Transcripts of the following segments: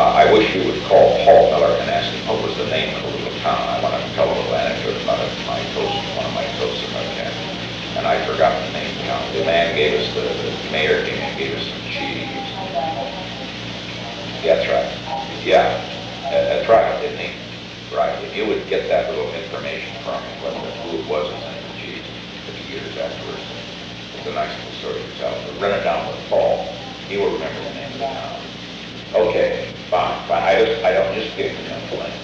I wish you would call Paul Miller and ask him what was the name of the little town. I want to tell a little anecdote about it. One of my toasts in my cat. And I forgot the name of the town. The man gave us, the mayor came and gave us some cheese. Yeah, that's right. Yeah, that's right, didn't he? Right. If you would get that little information from him, who it was that sent the cheese 50 years afterwards, it's a nice little story to tell. But run it down with Paul. He will remember the name of the town. Okay, fine. I don't just give him the link.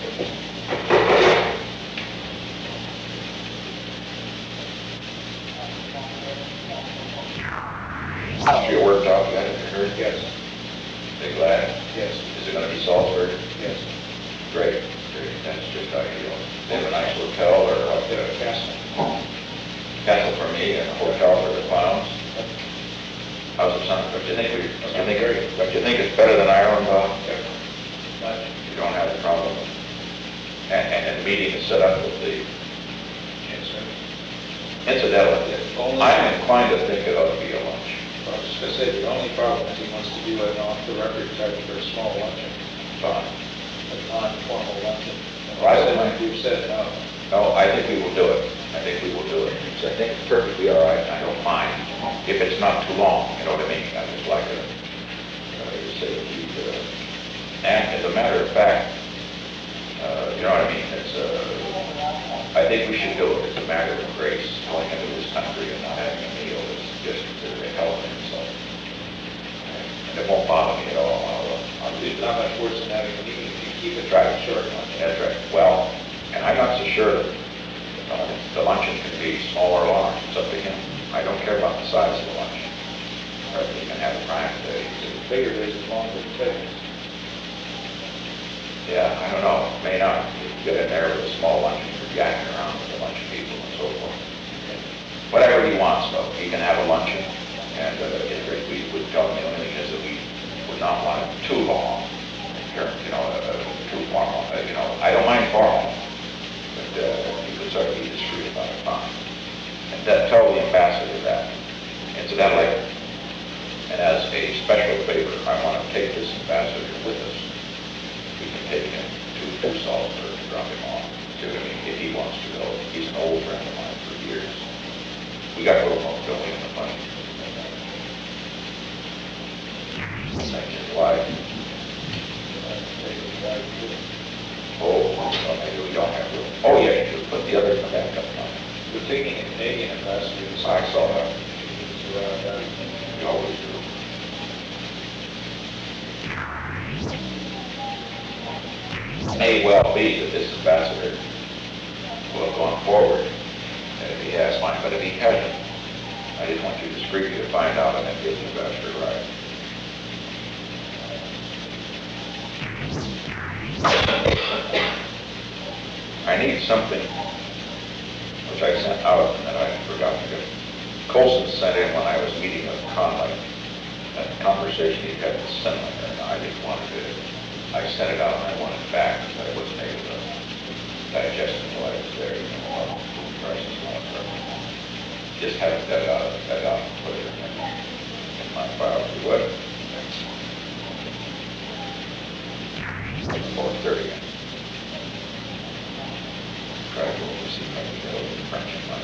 How's your work job? You got it heard? Yes. Big lad? Yes. Is it going to be Salzburg? Yes. Great. Great. That's just ideal. They have a nice hotel or what? They have a castle. Castle for me and a hotel for the clowns. How's it sound? Don't you think it's better than Ireland, Bob? Yep. Much. You don't have a problem. And the meeting is set up with the, Yes, sir. incidentally, I'm inclined to think it ought to be a lunch. I was just going to say, the only problem is he wants to do an off-the-record type for a small luncheon, Fine. a non-formal luncheon. Well, I don't mind. You've said no. No, I think we will do it. I think we will do it. So I think it's perfectly all right. I don't mind. If it's not too long, you know what I mean? I just like it. Say, and as a matter of fact, you know what I mean? I think we should do it. It's a matter of grace. Going into this country and not having a meal is just a hell of an insult. And it won't bother me at all. I'll do There's not much worse than having a meeting if you keep it Right. short. That's right. Well, and I'm not so sure that the luncheon can be small or large. It's up to him. I don't care about the size of the lunch. Or you can have a prime day. The bigger it is, the longer it takes. Yeah, I don't know. May not. You get in there with a small luncheon, you're yakking around with a bunch of people and so forth. Whatever he wants, though. He can have a luncheon. And we would tell him the only thing is that we would not want it too long. Too formal. I don't mind formal, but you could sort of be discreet about it, fine. And tell the ambassador that. Incidentally, and as a special favor, I want to take this ambassador with us. We can take him to Salzburg and drop him off. See what I mean? If he wants to go. He's an old friend of mine for years. We got a little more going in the money. Thank his wife. Oh, well, maybe we don't have room. Oh, yeah, you should put the other back up. We're taking a Canadian ambassador. I saw that. He's around that. You always do. May well be that this ambassador will have gone forward, if he has mine, but if he hasn't, I just want you discreetly to find out and then give the ambassador right. I need something which I sent out and then I forgot to get. Colson sent in when I was meeting with Conley, a conversation he had with Sinlinger, and I just wanted to, I sent it out and I wanted it back, but I wasn't able to digest it while I was there, food prices and all that stuff. Just have it dug out and put it in my file, if you would. 4:30. Try to oversee my the French in my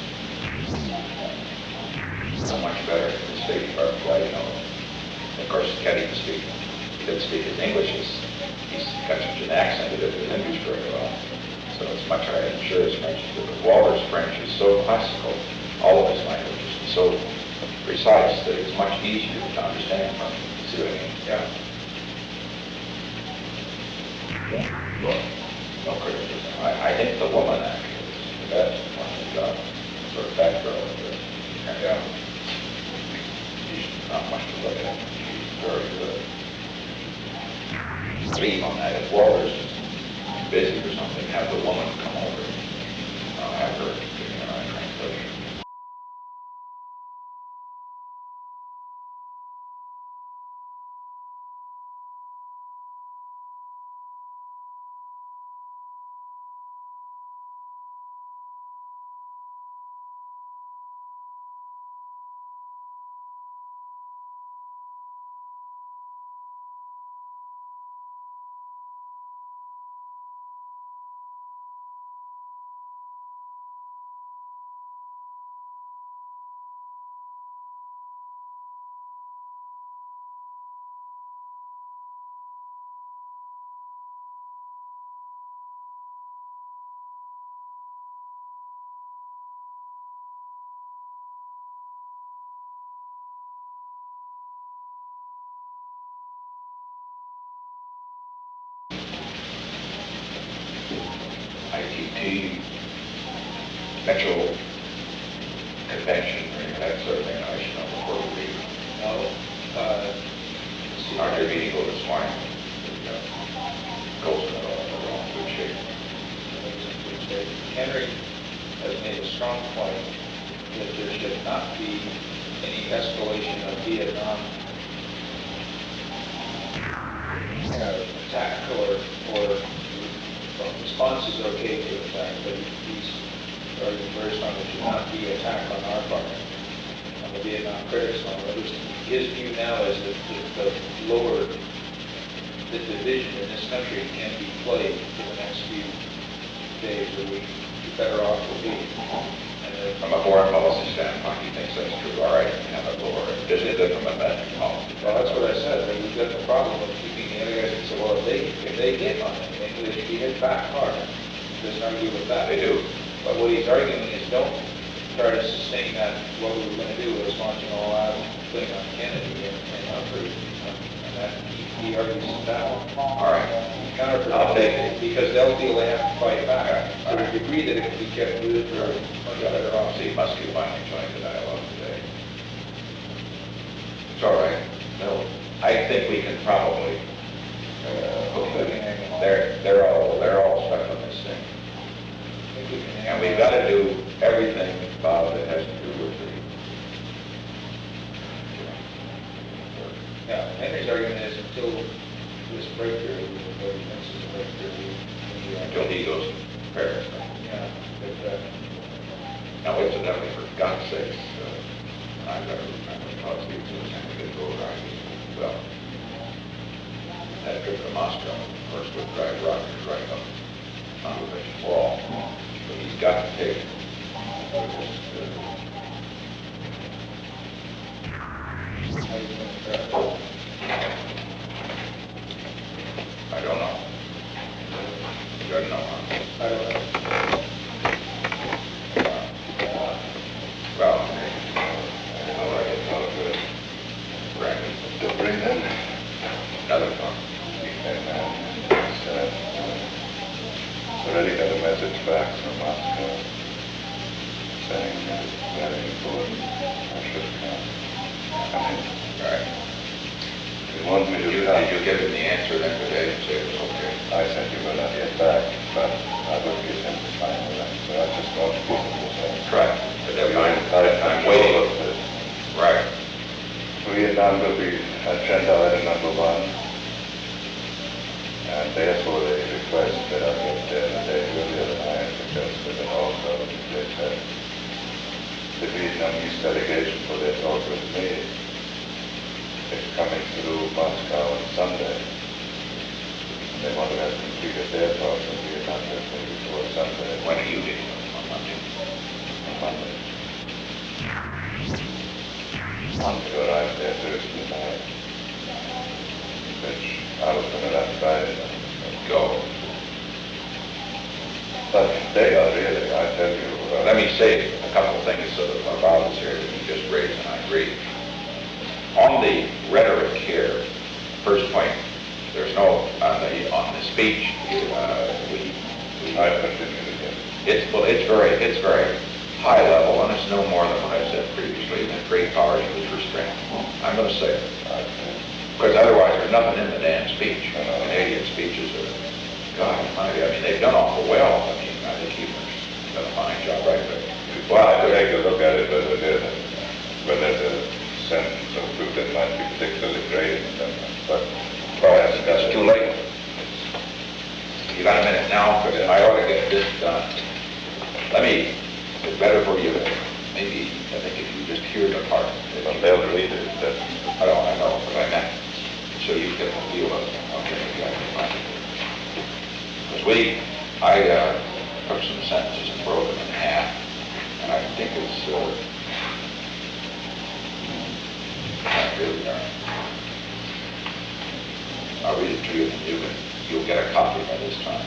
head. So much better in the State Department, well, Of course, Kenny can speak. He doesn't speak his English. He's got such an accent, he doesn't English very well. So it's much higher, I'm sure, as French. But Walter's French is so classical, all of his languages, and so precise that it's much easier to understand from him. See what I mean? Yeah. Look, no criticism. I think the woman actually is the best one who's got sort of fat girl. Yeah. She's not much to look at. She's very good. Leave on that. If Walter's busy or something, have the woman come over. I'll have her give me an translation. ITT, Metro Convention, or that sort of thing, I should know before we leave. No, Our meeting go this morning. Goes in all good shape. Henry has made a strong point that there should not be any escalation of Vietnam attack or response is okay to attack, but he's arguing very strong that should not be attack on our part, on the Vietnam critics. His view now is that the lower the division in this country can be played for the next few days or weeks, the better off we'll be. And From a foreign policy standpoint, he thinks that's true. All right, have it lower. Just from a domestic policy. well, that's what I said. That we've got the problem of keeping the other guys. And so, well, if they hit on anything, they should be hit back hard. He doesn't argue with that. They do. But what he's arguing is don't try to sustain that. What we were going to do was launching all out thing on Kennedy and Humphrey, and that he argues that. All right. I'll take it. Because they'll feel they have to fight back. To the degree that it can be kept moving, or much better off. See, Muskie finally joined the dialogue today. It's all right. No, I think we can probably, they're all stuck on this thing. And we've got to do everything, Bob, that has to do with the, Yeah, Henry's argument is until this break period, until he thinks it's a break period. until he goes to Paris. Yeah, but, Now, incidentally, for God's sakes, I've got to remember to talk to you to go right. Well, that trip to Moscow, of course, would drive rockets right up onto the wall. But he's got to take it. I don't know. You don't know, huh? I don't know. Well, all right, it's all good. Brandon, To bring in, another one. and already got a message back from Moscow saying that it's very important I should come. I mean, All right. they want me to Did come. you give him the answer then today and say it was okay? I said you will not get back, but I will give him the final answer. I just want people to say. Right. At that time, I'm waiting. of this. Right. Vietnam will be agenda item number 1. And therefore they request that I get there the day earlier than I am suggested, and also they said the Vietnamese delegation for their talk with me is coming through Moscow on Sunday. They want to have completed their talk in Vietnam before Sunday. When are you getting them on Monday? On Monday. I'm to arrive there Thursday night, which I was going to run Friday night. Go. But they are really, I tell you. Let me say a couple of things about this here that you just raised, and I agree. On the rhetoric here, first point, there's no, on the speech, I continue to get it. it's very high level, and it's no more than what I said previously, that great power use restraint. I'm going to say it. Because otherwise, there's nothing in the damn speech. Canadian speeches are, God almighty, I mean, they've done awful well. I mean, I think you've done a fine job right there. Well, I could take a look at it whether there's a sentence or two that might be particularly great, but Well, it's too late. You got a minute now, because I ought to get this done. It's better for you, maybe, I think if you just hear the part. they'll read it. I know, but I meant, so you get the feel of it. Okay, maybe I can find it. Because I took some sentences and broke them in half, and I think it's, not really, I'll read it to you, and you'll get a copy by this time.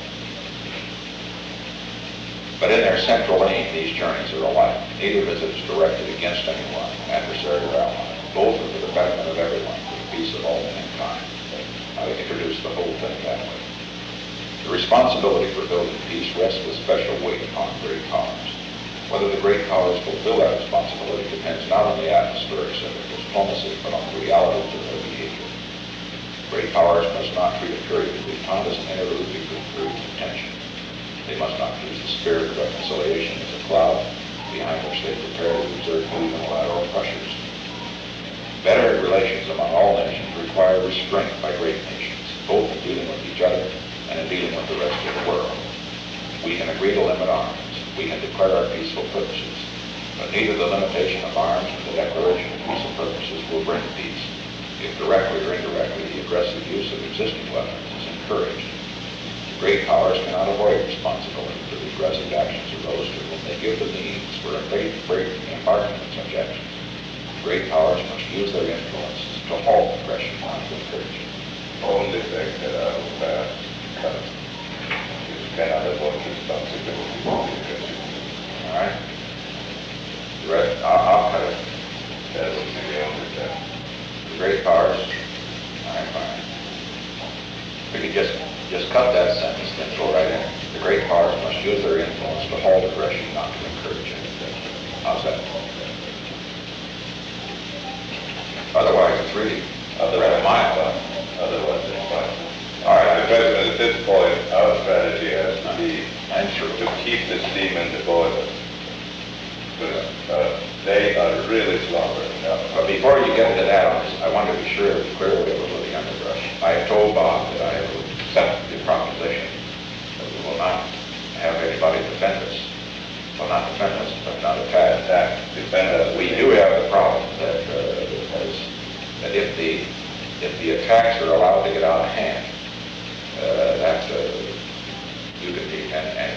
But in their central aim, these journeys are alike. Neither visit is directed against anyone, adversary or ally. Both are for the betterment of everyone, for the peace of all mankind. I introduced the whole thing that way. The responsibility for building peace rests with special weight upon great powers. Whether the great powers fulfill that responsibility depends not on the atmospherics of their diplomacy, but on the realities of their behavior. Great powers must not treat a period of detente as an interlude between periods of tension. They must not use the spirit of reconciliation as a cloud behind which they prepare to exert new unilateral pressures. Better relations among all nations require restraint by great nations, both in dealing with each other and in dealing with the rest of the world. We can agree to limit arms. We can declare our peaceful purposes. But neither the limitation of arms nor the declaration of peaceful purposes will bring peace. If directly or indirectly the aggressive use of existing weapons is encouraged. Great powers cannot avoid responsibility for the aggressive actions of those to whom they give the means for embarking on such actions. Great powers must use their influence to halt aggression, not to encourage it. Only thing that I will pass is cannot avoid responsibility for the aggressive. All right? The rest, I'll cut it. That will be the only thing. The great powers, all right, fine. We could just cut that sentence, then go right in. The great powers must use their influence to halt aggression, not to encourage it. How's that? Otherwise, it's really Otherwise, mild. Otherwise, it's fine. All right, Mr. President, at this point, our strategy has to be I'm sure. to keep the steam in the boiler. But they are really slobbering now. But before you get into that, I want to be sure that we're clear with the underbrush. I have told Bob that I will accept the proposition that we will not have anybody defend us. Well, not defend us, but not attack. Defend us. We do have the problem that if the attacks are allowed to get out of hand, you could be, and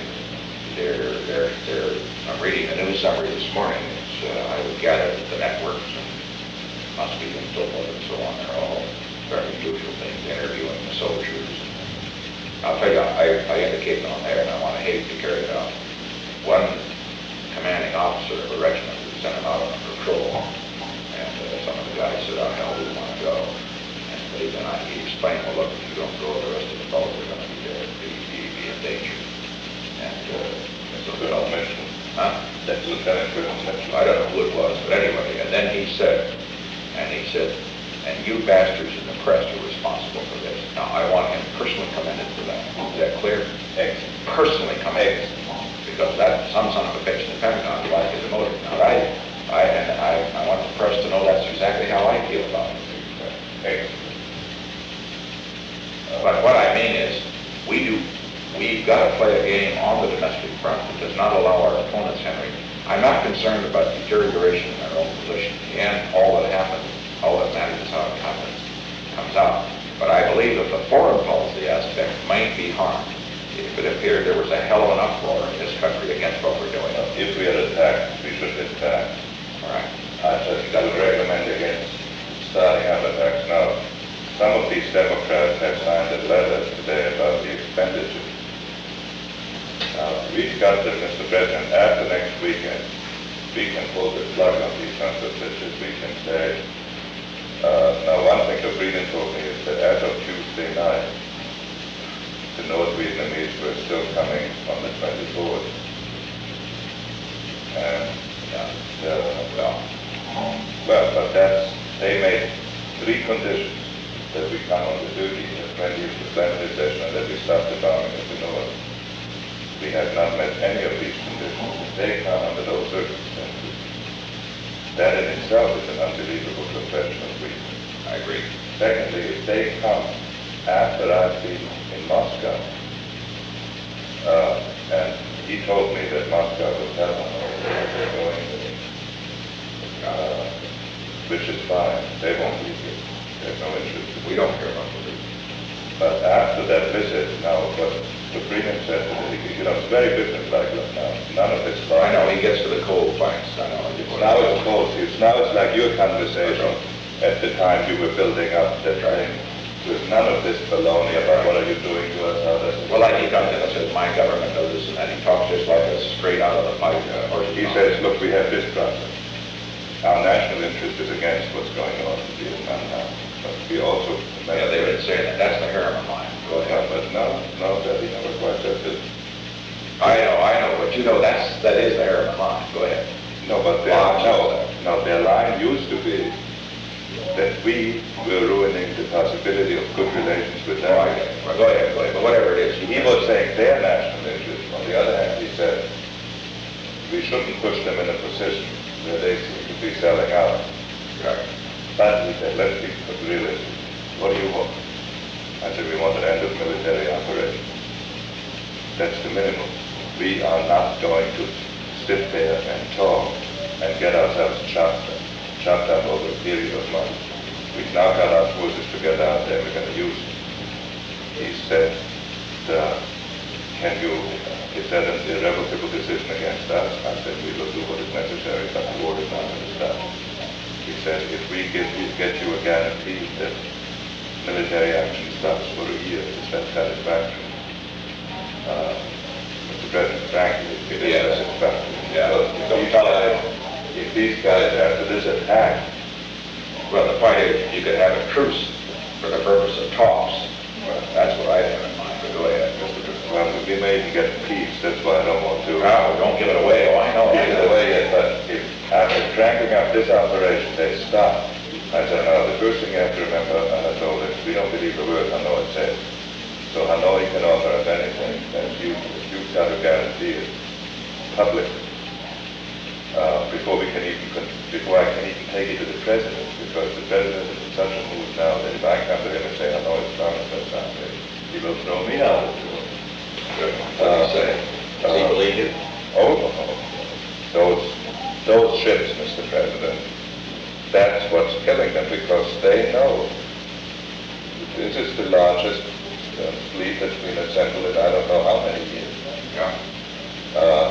I'm reading the news summary this morning. I would gather that the networks and must be and so forth and so on, they're all very usual things, interviewing the soldiers. I'll tell you, I indicated on there, and I want to hate to carry it out. One commanding officer of a regiment who sent him out on a patrol, and some of the guys said, "Oh, hell, we want to go." But then he explained, "Well, look, if you don't go, the rest of the fellows are going to be in danger." And so Colonel Mitchell. huh? That's Lieutenant Colonel Mitchell. I don't know who it was, but anyway, and then he said, "And you bastards in the press are responsible for this." Now, I want him personally commended for that. Is that clear? Excellent. Personally commended. Because that, some son of a bitch in the Pentagon would like his motive. Now, I want the press to know that's exactly how I feel about it. Excellent. But what I mean is, we've got to play a game on the domestic front that does not allow our opponents, Henry. I'm not concerned about deterioration in our own position. In the end, all that happens, all that matters is how it comes out. But I believe that the foreign policy aspect might be harmed if it appeared there was a hell of an uproar in this country against what we're doing. If we are attacked, we should attack. All right. I just would recommend against starting up attacks now. Some of these Democrats have signed a letter today about the expenditure. We've got them, Mr. President, after next weekend. We can pull the plug on these sons of bitches. We can say, now one thing the Freedom told me is that as of Tuesday night, the North Vietnamese were still coming on the 24th. And, but they made 3 conditions: that we come on the duty at 20th session and that we stop the bombing of the North. We have not met any of these conditions. If they come under those circumstances, that in itself is an unbelievable confession of weakness. I agree. Secondly, if they come after I've been in Moscow, and he told me that Moscow will tell them where they're going, which is fine. They won't leave it. There's no interest. We don't care about the league. But after that visit, now what the Freedom said, it's very businesslike now. None of this. I know, he gets to the cold points. I know. Now it's cold. Now it's like your conversation at the time you were building up that thing. There's none of this baloney about what are you doing to us, how does it... Well, like he comes in and says, my government does this, and then he talks just like us straight out of the pipe. He says, look, we have this problem. Our national interest is against what's going on in Vietnam now. But we also... Yeah, they would say that. That's the Harriman line. Go ahead. But no, Daddy, no. you know, that is the Harriman line. Go ahead. No, but their line used to be that we were ruining the possibility of good relations with them. Oh, I get it. Well, go ahead, but whatever it is. He was saying their national interest. On the other hand, he said, we shouldn't push them in a position where they seem to be selling out. Right. But he said, let's be realistic. What do you want? I said, we want an end of military operations. That's the minimum. We are not going to sit there and talk and get ourselves chopped up over a period of months. We've now got our forces together out there, we're going to use them. He said, is that an irrevocable decision against us? I said, we will do what is necessary, but the war is not going to stop. He said, if we get you a guarantee that military action stops for a year, is that satisfactory? Mr. President, frankly, it is satisfactory. Yeah. If these guys, after this attack, Well, the point is, you could have a truce for the purpose of talks. Well, that's what I have in mind, but go ahead, Mr. President. well, we may even get peace, that's why I don't want to. No, don't give it away, oh, I know. Give it away yet, but if after cranking up this operation, they stop. I said, no, the first thing you have to remember, and I told him, we don't believe a word Hanoi says. So Hanoi can offer us anything, and you've got to guarantee it publicly. Before I can even take it to the president, because the president is in such a mood now that if I come to him and say, I know it's promised us something, he will throw me out of the room. What do you say? Does he believe you? Oh, those ships, Mr. President, that's what's killing them, because they know this is the largest fleet that's been assembled in I don't know how many years. Yeah.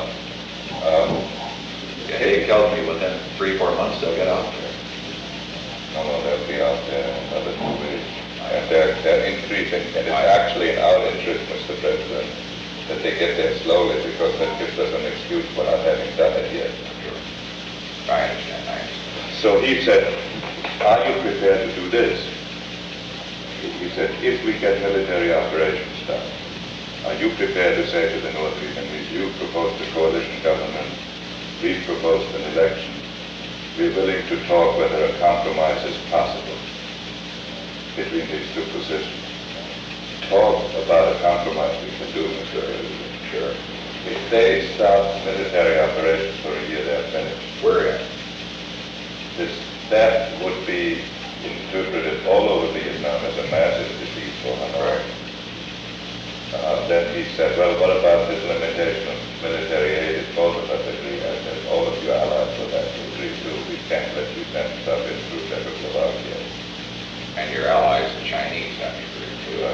He tells me within 3-4 months they'll get out there. No, they'll be out there in another 2 weeks. And they're increasing, and it's actually in our interest, Mr. President, that they get there slowly, because that gives us an excuse for not having done it yet. Sure. I understand. So he said, are you prepared to do this? He said, if we get military operations done, are you prepared to say to the North Vietnamese, you proposed a coalition government, we've proposed an election, we're willing to talk whether a compromise is possible between these two positions. Talk about a compromise we can do, Mr. President. Sure. If they stop military operations for a year, they're finished. We're in. That would be interpreted all over Vietnam as a massive defeat for Hanoi. Then he said, well, what about this limitation of military aid? If both of us agree, I said, all of your allies will have to agree too. We can't let you send stuff in through Czechoslovakia. And your allies, the Chinese, have to agree too.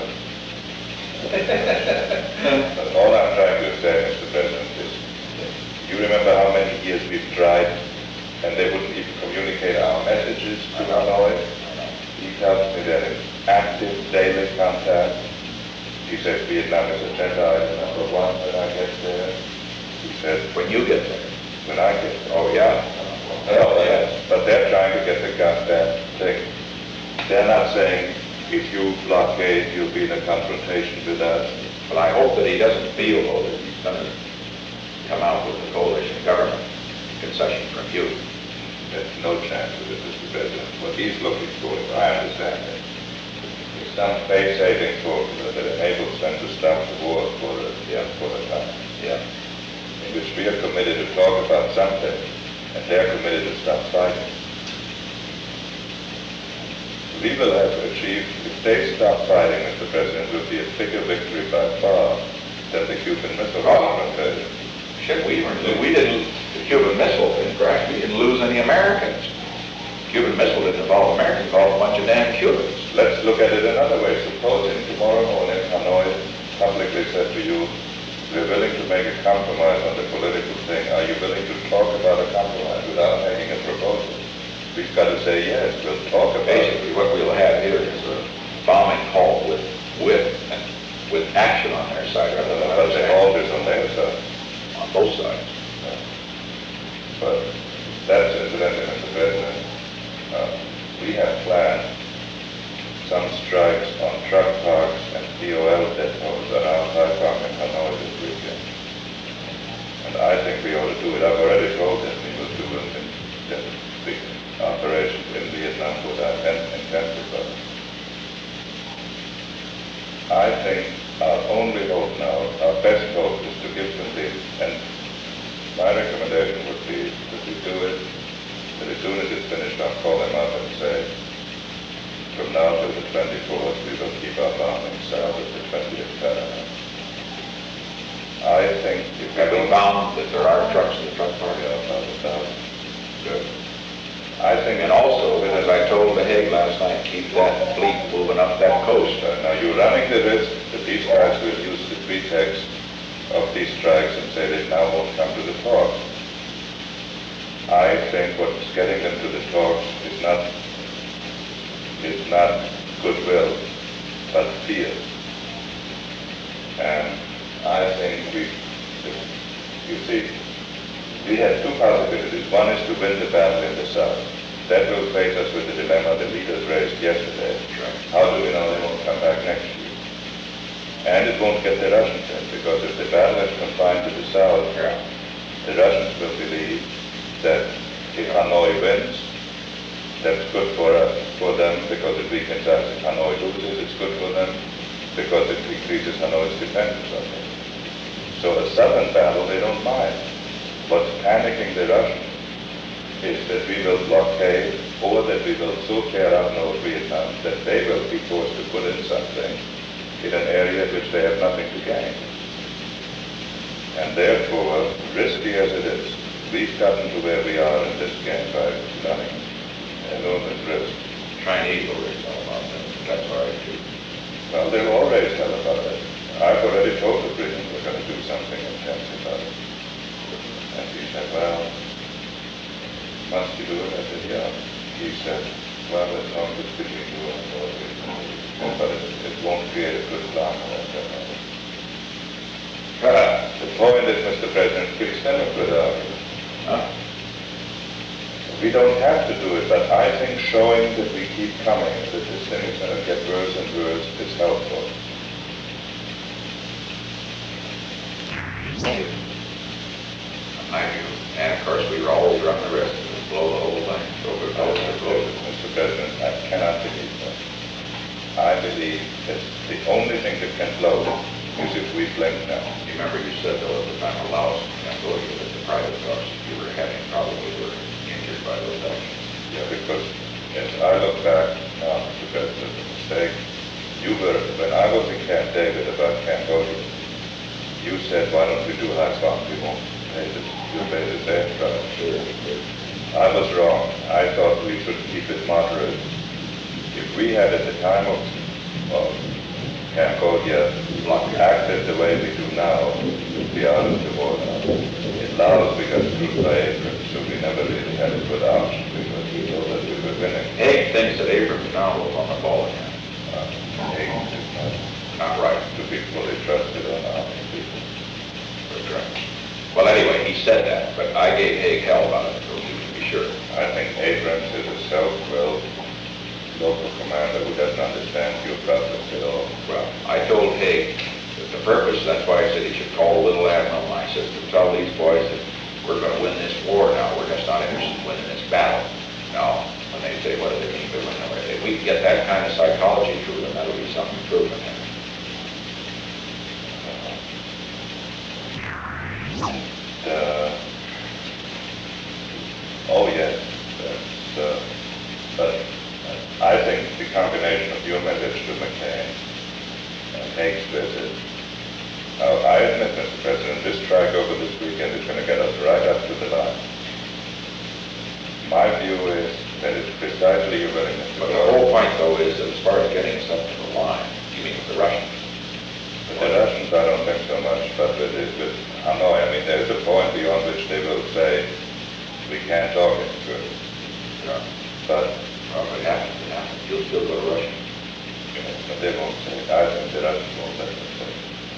But all I'm trying to say, Mr. President, is you remember how many years we've tried and they wouldn't even communicate our messages to Hanoi? He tells me they're in active daily contact. He says Vietnam is agenda item number 1 when I get there. He says, When you get there. when I get there. Oh, yeah. Oh, yes, but they're trying to get the goddamn thing. They're not saying, if you blockade, you'll be in a confrontation with us. But I hope that he doesn't feel, though, that he's going to come out with a coalition government concession from you. There's no chance of it, Mr. President. What he's looking for, if I understand it, is some face-saving formula that enables them to stop the war for a time. Yeah. In which we are committed to talk about something, and they're committed to stop fighting. We will have achieved, if they stop fighting, Mr. President, will be a bigger victory by far than the Cuban Missile Invasion. Shit, we didn't, the Cuban Missile didn't crash, we didn't lose any Americans. Cuban Missile didn't involve Americans, it involved a bunch of damn Cubans. Let's look at it another way. Supposing tomorrow morning Hanoi publicly said to you, we're willing to make a compromise on the political thing. Are you willing to talk about a compromise without making a proposal? We've got to say yes, we'll talk about it. Basically, what we'll have here is a bombing halt with action on their side rather than But the halt is on their side. on both sides. But that's incidentally, Mr. President. We have planned some strikes on truck parks and POL depots around Haiphong and Hanoi this weekend. And and I think we ought to do it. I've already told him we will do it in the operations in Vietnam without intensified. I think our only hope now, our best hope is to give them this, and my recommendation would be that we do it, that as soon as it's finished, I'll call them up and say, from now till the 24th, we will keep our bombing south of the 20th parallel. I think if we Have we don't... found that there are trucks in the truck park? Yeah, about 1,000. Good. I think... And also, as I told the Hague last night, keep that fleet moving up that coast. Now, you're running the risk that these guys will use the pretext of these strikes and say they now won't come to the talks. I think what's getting them to the talks is not goodwill, but fear. And I think you see, we have two possibilities. One is to win the battle in the south. That will face us with the dilemma the leaders raised yesterday. Right. How do we know they won't come back next year? And it won't get the Russians in, because if the battle is confined to the south, the Russians will believe that if Hanoi wins, that's good for them because it weakens us. If Hanoi loses, it's good for them because it increases Hanoi's dependence on it. So a southern battle, they don't mind. What's panicking the Russians is that we will blockade or that we will so tear up North Vietnam that they will be forced to put in something in an area which they have nothing to gain. And therefore, risky as it is, we've gotten to where we are in this game by running enormous risk. Chinese will raise all about that. That's all right, too. Well, they've always tell about it. I've already told the Britians we're going to do something intense about it. And he said, well, must you do it? I said, yeah. He said, well, as long as it's between you and North Vietnam, but it won't create a good climate. The point is, Mr. President, gives them a good argument. Huh? We don't have to do it, but I think showing that we keep coming, that this thing is going to get worse and worse, is helpful. I do. And of course, we were always running the risk to blow the whole thing. So we're going to blow it. Mr. President, I cannot believe that. I believe that the only thing that can blow it is if we blink now. You remember you said, though, at the time of Laos and Cambodia, that the private cars you were having probably were injured by those actions. Yeah, because as I look back now, Mr. President, the mistake, you were, when I was in Camp David about Cambodia, you said, why don't we do Haiphong? We won't pay this, you'll pay the same price. Sure. I was wrong. I thought we should keep it moderate. If we had at the time of Cambodia acted the way we do now, we'd be out of the war now. In Laos we got screwed by Abrams, so we never really had a good option because we know that we were winning. Haig thinks that Abrams now was on the ball again. Abrams is Not right. to be fully trusted on army people. That's right. Well, anyway, he said that, but I gave Haig hell about it, so you can be sure. I think Abrams is a self-willed local commander who doesn't understand geographics at all. Well, I told Haig that the purpose, that's why I said he should call the little admiral, and I said to tell these boys that we're going to win this war now, we're just not interested in winning this battle. Now, when they say, what do they mean by winning? If we can get that kind of psychology through them, that'll be some improvement in it. Oh yes, but I think the combination of your message to McCain and Haig's visit, I admit, Mr. President, this strike over this weekend is going to get us right up to the line. My view is that it's precisely your willingness to But go. the whole point, though, is that as far as getting us up to the line, you mean with the Russians? With the Russians, I don't think so much, but with Hanoi, I mean, there's a point beyond which they will say, we can't talk any further. Yeah. But Well, if it happens, it happens. You'll still go to Russia. but they won't say it. I think the Russians won't let them say it.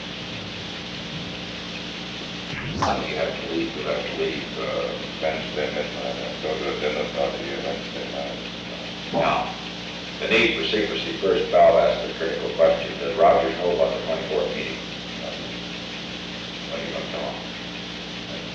Sunday, you have to leave, you have to leave. Wednesday midnight, I go to a dinner party here Wednesday night. Now, the need for secrecy. First, Val asked a critical question. Does Rogers know about the 24th meeting? When are you going to tell him?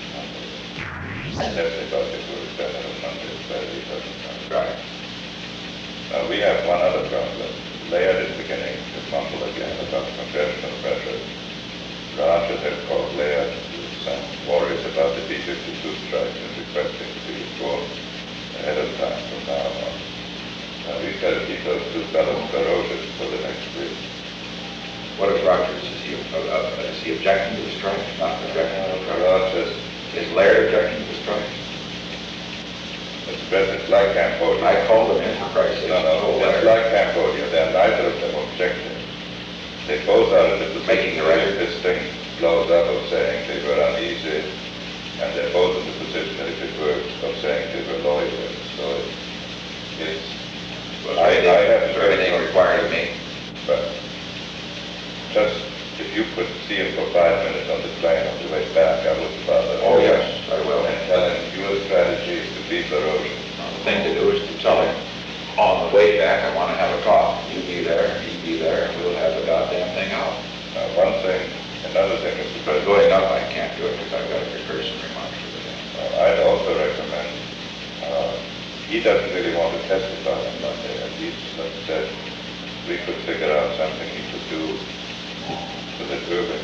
beginning to mumble again about congressional pressure. Rogers had called Laird some worries about the B-52 strike and requesting to be informed ahead of time from now on. We've got to keep those two fellows ferocious for the next week. What is Rogers? Is he objecting to the strike? Not objecting to the strike? Rogers, Is Laird objecting to the strike? Mr. President, it's like Cambodia. I called them enterprise. No, it's like Cambodia. They're neither of them objecting. They both are in the position Making the record. if this thing blows up of saying they were uneasy, and they're both in the position that if it works of saying they were loyal. So it's I have everything required of me. But just if you could see him for 5 minutes on the plane on the way back, I would bother. Oh, yes, I will. And tell him your strategy is to be ferocious. The thing to do is to tell him, on the way back, I want to have a talk. You be there, he be there, and we'll have the goddamn thing out. Another thing, Mr. But President. going up, I can't do it because I've got to prepare some remarks for the day. I'd also recommend, he doesn't really want to testify on Monday, and he's said we could figure out something he could do so that Irvin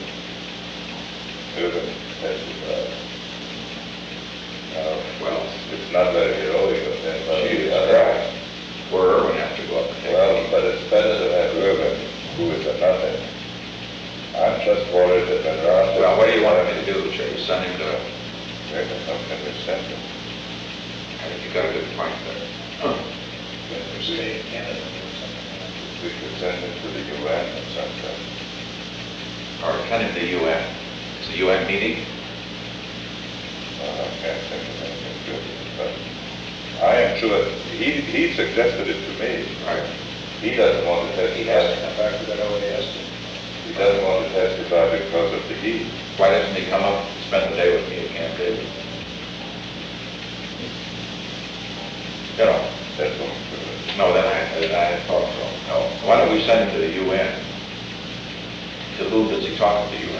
testifies. Well, It's not very heroic of him, but Jesus Christ, where Irwin has to go up and take well, it. but it's better to have Irvin, who is a nothing. I'm just worried that when Ross... Well, what do you want me to do? Shall we send him to, How can we send him? I think you got a good point there. Stay in Canada or something like that. We could send him to the UN or something. Or send him to the UN. It's a UN meeting. I can't think of anything good, but I am sure he suggested it to me. Right. He doesn't want to He has to testify. come back to that OAS. He doesn't want to testify because of the heat. Why doesn't he come up and spend the day with me at Camp David? You know, That's what I'm doing. no, then I thought so. No. Why don't we send him to the UN? To whom does he talk to the UN?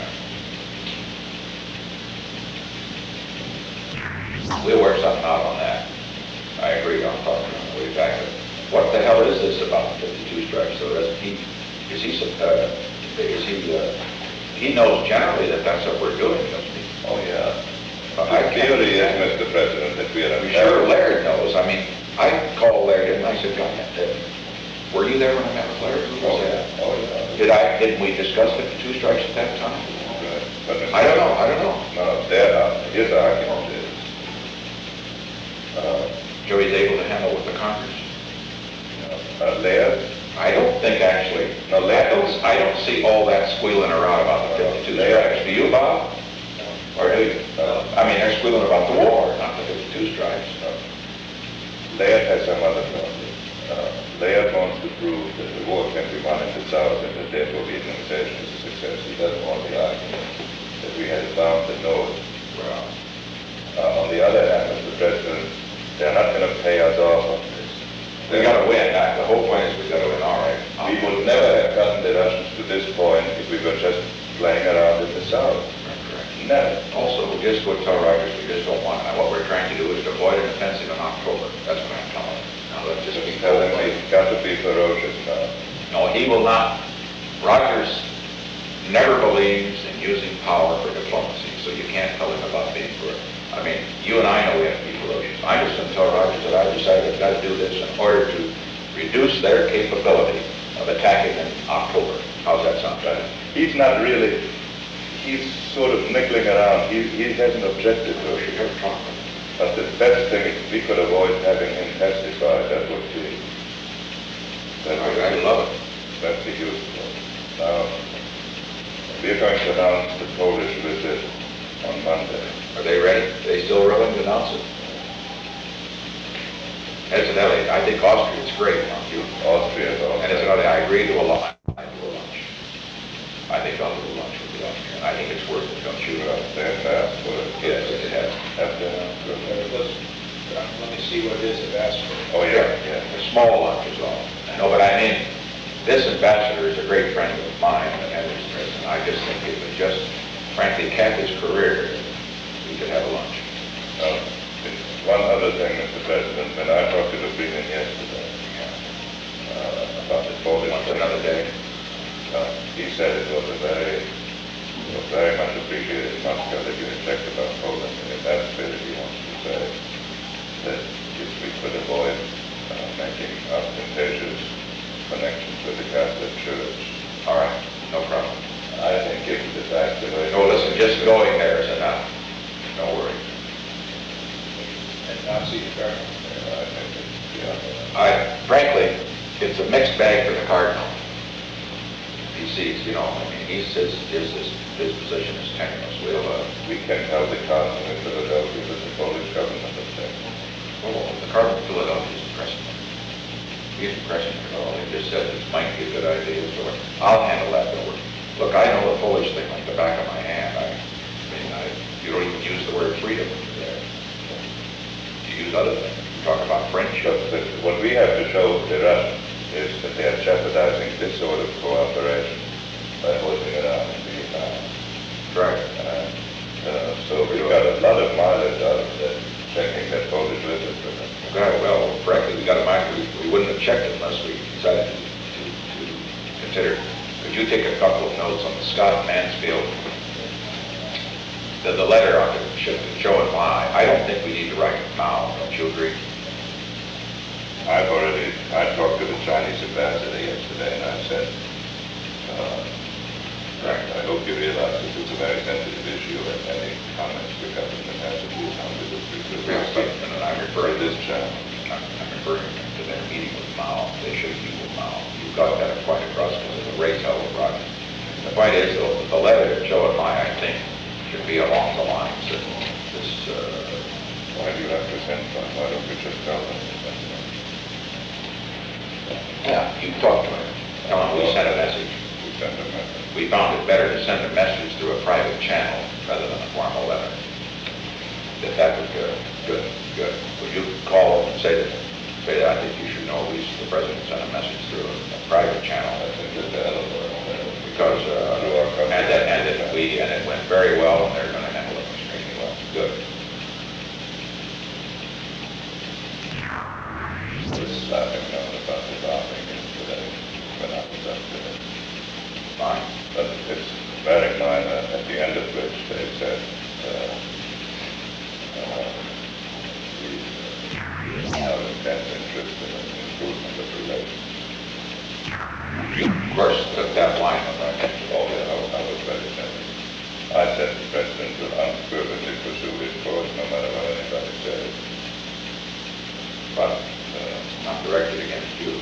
We'll work something out on that. I agree, I'll talk to him way back. What the hell is this about the 52 strikes? So doesn't he, he knows generally that that's what we're doing, doesn't he? Oh, yeah. I The can't theory is, understand. Mr. President, that we are I'm sure Laird knows. I mean, I called Laird and I said, God, were you there when I met with Laird? Who was that? Oh, yeah. Didn't we discuss 52 strikes at that time? Good. But Mr. I don't know. No, his argument is, Joey's able to handle with the Congress? Laird, I don't think actually. No, Laird. I don't see all that squealing around about the 52 strikes. Do you, Bob? Or do you? I mean, they're squealing about the war, not the 52 strikes. Laird has some other problem. Laird wants to prove that the war can be won in the South and that therefore the administration is a success. He doesn't want the argument that we had bound the North. Well, On the other hand, Mr. President, they're not going to pay us off on this. we got to win. The whole point is we got to win, all right. We would never have gotten the Russians to this point if we were just playing around in the South. Never. Also, we just would tell Rogers we just don't want it. Now, what we're trying to do is to avoid an offensive in October. That's what I'm telling him. Now, let's just be Tell them cold. we've got to be ferocious now. No, he will not. Rogers never believes in using power for diplomacy, so you can't tell him about being good. I mean, you and I know we have to be ferocious. I'm just going to tell Rogers that I've decided I've got to do this in order to reduce their capability of attacking in October. How's that sound? He's not really, he's sort of niggling around. He hasn't objected to We should it. have a talk with him. But the best thing, if we could avoid having him testify, that would be, I love it. that'd be useful. Now, we're going to announce the Polish visit on Monday. Are they ready? They still willing to announce it? Incidentally, I think Austria's great, don't you? Austria, And incidentally, I agree to a lot. I do a lunch. I think I'll do a lunch with the Austrian. I think it's worth it, don't you? They have to ask for it. Yes, it has. Have to ask for it. Let me see what it is they've asked for. Oh, yeah, yeah. A small lunch is all. No, but I mean, this ambassador is a great friend of mine and Henry's president. I just think it would just, frankly, cap his career. We could have a lunch. One other thing, Mr. President, when I talked to the Freeman yesterday, about the Polish. What's another day? He said it was a very much appreciated in Moscow that you had checked about Poland, and in that spirit he wants to say that if we could avoid making ostentatious connections with the Catholic Church. All right, no problem. I think given the fact that I... No, listen, just going there is enough. Don't worry. And Nazi environment. I think it's beyond that. Frankly, it's a mixed bag for the cardinal. He sees, you know, I mean, he says his position is tenuous. We can tell the cardinal in Philadelphia that the Polish government has taken. The cardinal of Philadelphia is impressing him. He's impressing him at all. He just said this might be a good idea, so I'll handle that, don't worry. Look, I know the Polish thing like the back of my hand. You don't even use the word freedom there. You use other things. You talk about friendship. But what we have to show the Russians is that they are jeopardizing this sort of cooperation by holding it out in Vietnam. Right. So we got a lot of mileage out of that, checking that Polish literature. Okay, well, frankly, we got to mind we wouldn't have checked it unless we decided to consider. Could you take a couple of notes on the Scott Mansfield, the letter on the show and why? I don't think we need to write it now. Don't you agree? I talked to the Chinese ambassador yesterday, and I said, I hope you realize this is a very sensitive issue, and any comments the government has of Vietnam And I'm referring to this channel. I'm referring to their meeting with Mao. They should meet with Mao. You've got that quite across because of the race hell of project. The point is, though, the letter that Joe and I think, should be along the lines that this. Why do you have to send one? Why don't we just tell them? Yeah, you talk to him. Tell him we sent a message. We send a message. We found it better to send a message through a private channel rather than a formal letter. That would good. Would you call and say that I think you should know at least the president sent a message through a private channel. I think that that'll work. Because and it went very well, and they're going to handle it extremely well. Good. We're laughing now about the bombing today, but not today. Fine. But it's bearing in mind that at the end of which they said we have intense interest in an improvement of relations. Of course, took that line when I mentioned all that. I was very sensitive. I said the president will unequivocally pursue his course no matter what anybody says. But Not directed against you.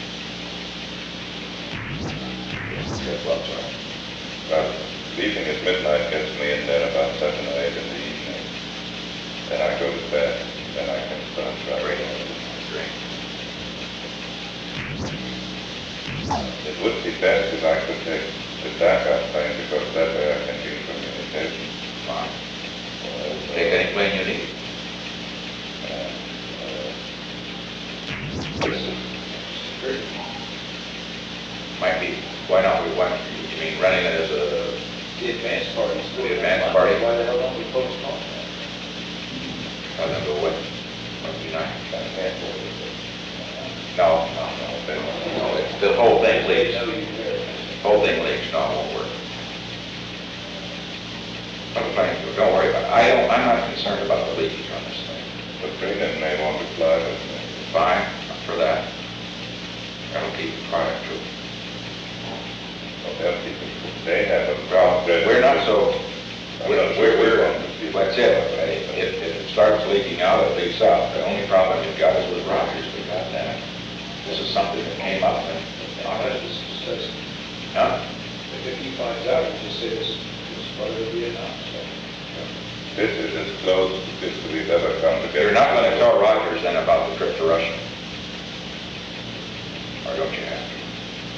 Yes, well, sorry. well, leaving at midnight gets me in there about 7 or 8 in the evening. Then I go to bed, then I can start Great. writing. Great. It would be best if I could take the backup plane because that way I can be in communication. Fine. Take any plane you need. Might be. Why not? You mean running it as a... The advance parties. The advance party? Why the hell don't we postpone that? I don't know what, must be nice. No. The whole thing leaks. No, you hear. Whole thing leaks. No, it won't work. Don't worry about it. I'm not concerned about the leakage on this thing. But Greenland may want to fly with me. Fine, for that. That'll keep it quiet too. They have a Well, problem. we're not so, we're, that's that's it. If it starts leaking out, it leaks out. The only problem we've got is with Rogers. We got that. This is something that came up and, huh? If he finds out, he just say this is part of Vietnam, so. This is as close as we've ever come together. You're not going to tell Rogers then about the trip to Russia? Or don't you have to?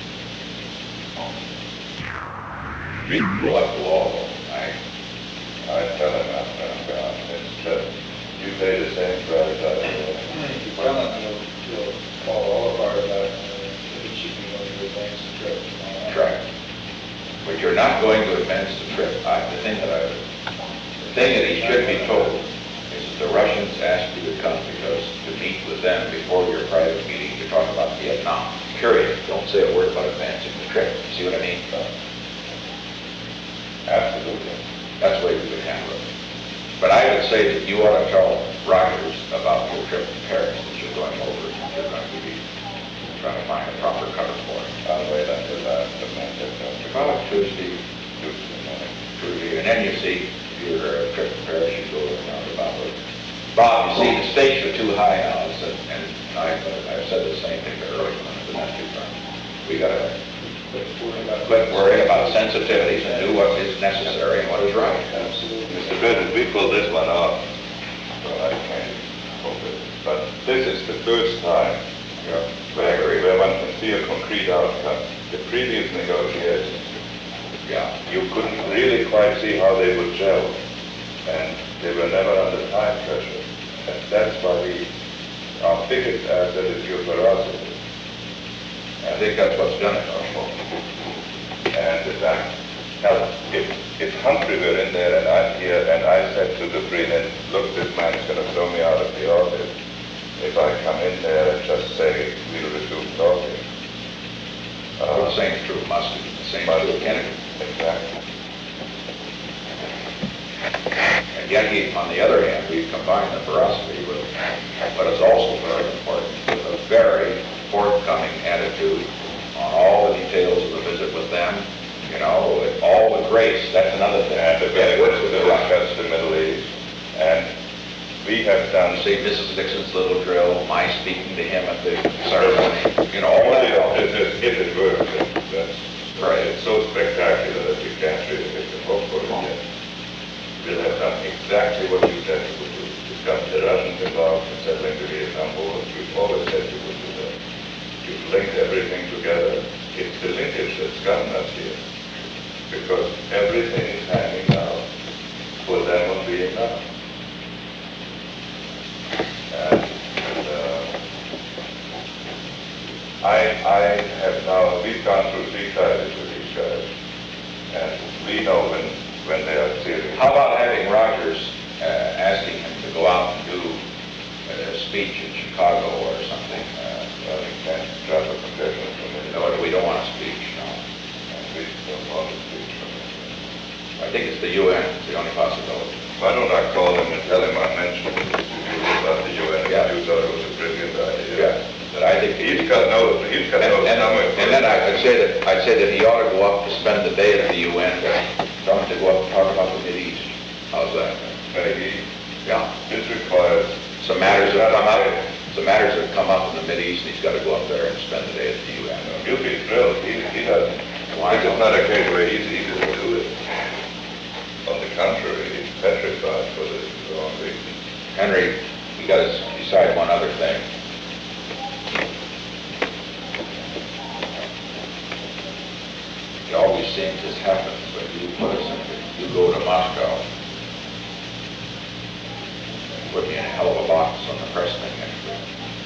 We'll have to all, I tell him after I'm gone, you pay the same price I do. Tell him he'll call all of our, he should be going to advance the trip. Right. But you're not going to advance the trip. The thing that he should be told is that the Russians asked you to come to meet with them before your private meeting to talk about Vietnam. period. Don't say a word about advancing the trip. See what I mean? Absolutely. That's the way we would handle it. But I would say that you ought to tell Rogers about your trip to Paris that you're going over and you're going to be trying to find a proper cover for it. I'll wait until after my trip. About Tuesday, Tuesday morning. and then you see your trip to Paris, you go around about it. Bob, you see, the stakes are too high now, and I've said the same thing to Ehrlichman at the domestic front. We gotta quit worrying about sensitivities and do what is necessary and what is right. Absolutely. Mr. President, we pulled this one off, so I can't hope it. But this is the first time where one can see a concrete outcome. The previous negotiations, Yeah. you couldn't really quite see how they would gel, and they were never under time pressure. And that's why our biggest asset is your veracity. I think that's what's done it, also. And now, if Humphrey were in there and I'm here and I said to the Freeman, look, this man is going to throw me out of the office, if I come in there and just say, we'll resume talking. The same is true of Mustard, the same is true of Kennedy. Exactly. And yet, on the other hand, we've combined the veracity with what is also very important, with a very forthcoming attitude on all the details of the visit with them, you know, with all the grace. That's another thing. And the That works with the Russians. discuss the Middle East. And we have done... See Mrs. Nixon's little drill, my speaking to him at the ceremony, you know, all that. If it works, that's Right. It's so spectacular that you can't really make the hope for it yet. We'll have done exactly what you said you would do. You've got the Russians involved in settling the Vietnam War. You've always said you would do that. You've linked everything together. It's the linkage that's gotten us here. Because everything is hanging now for them on Vietnam. I have now, we've gone through 3 trials with these guys, and we know when they are serious. How about having Rogers asking him to go out and do a speech in Chicago or something? Well, we can't drop a confession from it. No, we don't want a speech, no. And we don't want a speech from it. I think it's the UN, it's the only possibility. Why don't I call him and tell him I mentioned it to you about the UN, Yeah. and you thought it was a brilliant idea. Yeah, but I think He's got no stomach. and then I'd say that he ought to go up to spend the day at the UN, tell him to go up and talk about the Mideast. How's that? Maybe Yeah. this requires... Some matters have come up, in the Mideast, and he's got to go up there and spend the day at the UN. You'll be thrilled. He doesn't. Why This is not a case where he's eager to do it. On the contrary, he's petrified for the wrong reason. Henry, you got to decide one other thing. It always seems this happens when you go to Moscow. Put me in a hell of a box on the press thing next week.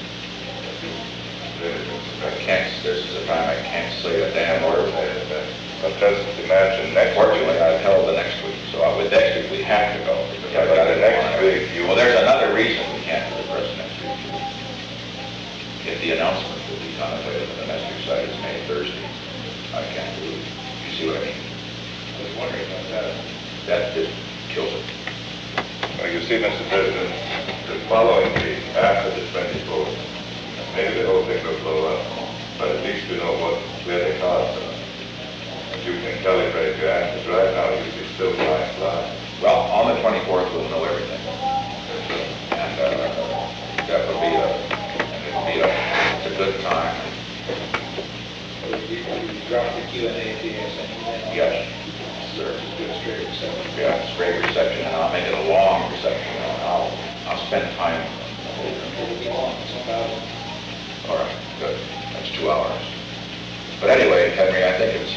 This is a time I can't say a damn word. But just imagine next Fortunately, week. I've held the next week, so with next week we have to go. Because Yeah, I've but got the it next on. week you- Well, there's another reason we can't do the press next week. If the announcement will be contemplated on the domestic side is made Thursday, I can't do it. You see what I mean? I was wondering about that. That just kills it. Well, you see, Mr. President, the following week, after the 24th, maybe the whole thing will blow up, but at least you know where the cards are. And you can calibrate your answers. Right now, you'd be still flying blind. Well, on the 24th, we'll know everything. And that will be it's a good time. You drop the Q&A at the end. Yes, Sir, just do a straight reception. yeah, it's a great reception, and I'll make it a long reception, and I'll spend time. It'll be long, it's about... All right, good. That's 2 hours. But anyway, Henry,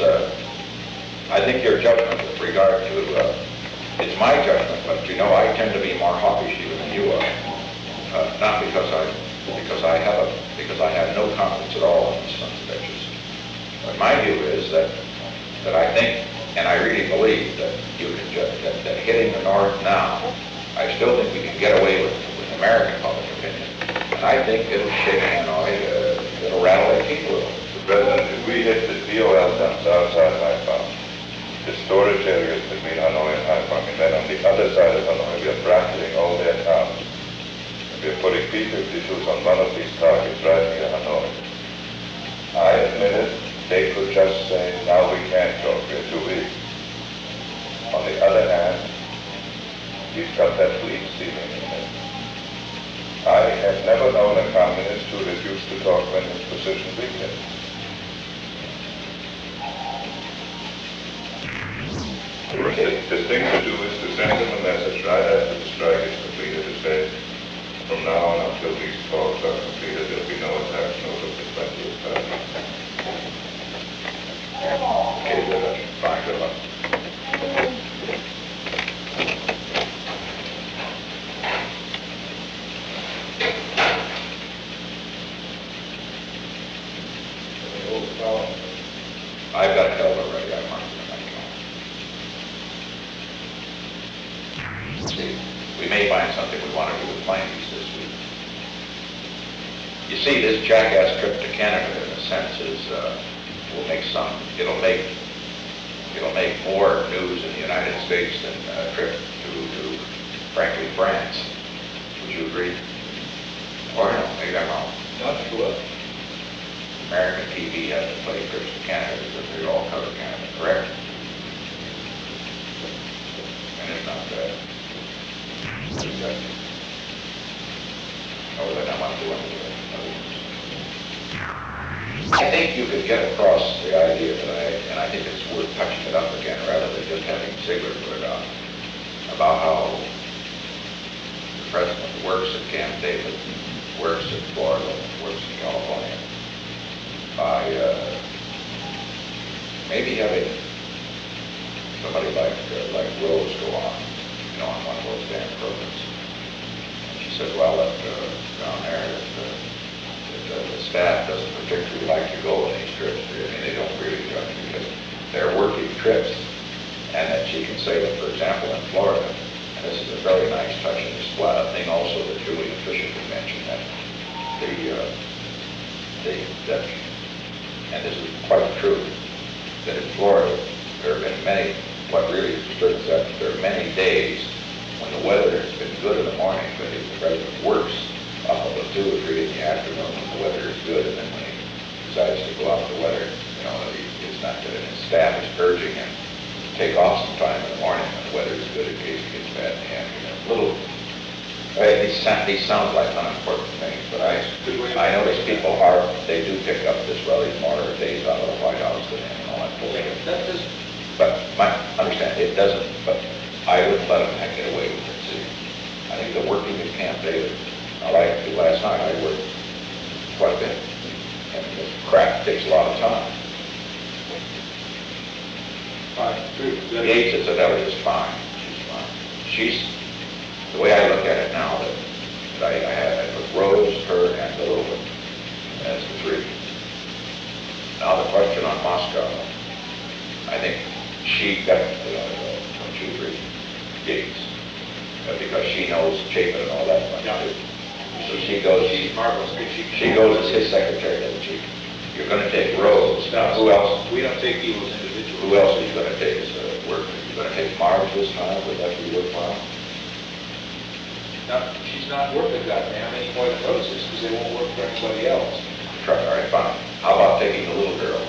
I think your judgment with regard to, it's my judgment, but you know, I tend to be more hawkish even than you are. Not because I have no confidence at all in these sons of bitches. But my view is that I think, and I really believe that you can that hitting the North now, I still think we can get away with American public opinion. And I think it'll shake Hanoi, it'll rattle their teeth a little. President, if we hit the POL dumps outside Haiphong, the storage areas between Hanoi and Haiphong, and then on the other side of Hanoi, we are bracketing all their towns. And we are putting P-52s on one of these targets right near Hanoi. I admitted they could just say, now we can't talk, we're too weak. On the other hand, we've got that fleet stealing in there. I have never known a communist who refused to talk when his position weakened. The thing to do is to send them a message right after the strike is completed to say, from now on until these talks are completed, there'll be no attacks north of the 20th party. Okay, good. Fine, good luck. I've got a hell of a ready, I marked it. See, we may find something we want to do with Plainviews this week. You see, this jackass trip to Canada, in a sense, is will make some. It'll make more news in the United States than a trip to frankly, France. Would you agree? Or no? Maybe I'm wrong. Not sure. American TV has to play trips to Canada because they all cover Canada, correct? And it's not bad. Oh, then I want to do anything. I think you could get across the idea and I think it's worth touching it up again rather than just having Ziegler put it out, about how the president works at Camp David, works at Florida, works in California. By maybe having somebody like Rose go on, on one of those damn programs. And she says, well, down there, the staff doesn't particularly like to go on these trips. I mean, they don't really judge because they're working trips. And that she can say that, for example, in Florida, and this is a very nice touching thing also that Julian Fisher can mention, that and this is quite true, that in Florida, there have been many, what really disturbs that, there are many days when the weather has been good in the morning, but the president works up until 2 or 3 in the afternoon when the weather is good, and then when he decides to go out, the weather, it's not good, and his staff is urging him to take off some time in the morning when the weather is good in case it gets bad in the afternoon. These sound like unimportant things, but I notice people they do pick up this rally more days out of the White House than any all that bullshit. But understand, it doesn't, but I wouldn't let them get away with it, see. I think the working at Camp David, like last night, I worked quite a bit, and this crap takes a lot of time. Yates is just fine. She's fine. The way I look at it now, that I put Rose, her, and the little one as the 3. Now the question on Moscow, I think she got, don't you agree, Yates, because she knows Chapin and all that much too. So she goes, she's marvelous. She goes as his secretary, doesn't she? You're going to take Rose. Now, who else? We don't take people as individuals. Who else are you going to take as a worker? You're going to take Marge this time? Would that be worthwhile? No, she's not worth a goddamn any more than Rose is, because they won't work for anybody else. All right, fine. How about taking the little girl?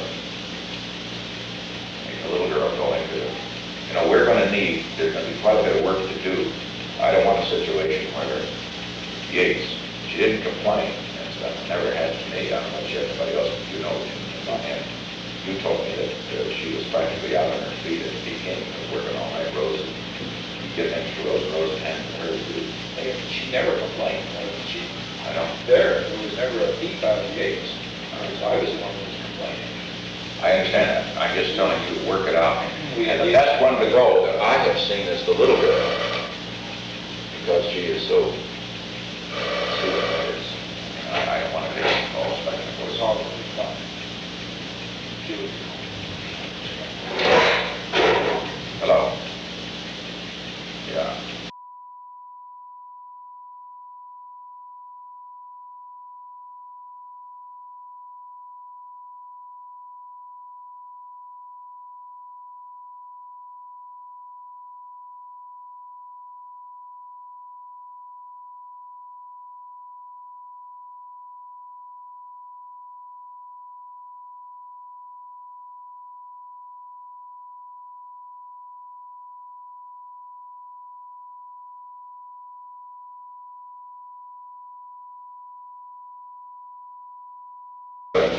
Making the little girl go into, we're going to need, there's going to be quite a bit of work to do. I don't want a situation where Yates, she didn't complain and stuff, never has to me. I don't know if she had anybody else, but and you told me that she was practically out on her feet and he came working all night, Rose, and get next to Rose and her to do. She never complained. I know. There was never a peep out of Yates. I was the one who was complaining. I understand that. I'm just telling you to work it out. And the best one to go that I have seen is the little girl, because she is so stupid. I don't want to take calls back and forth. It's all fun. She was. Hello. Yeah.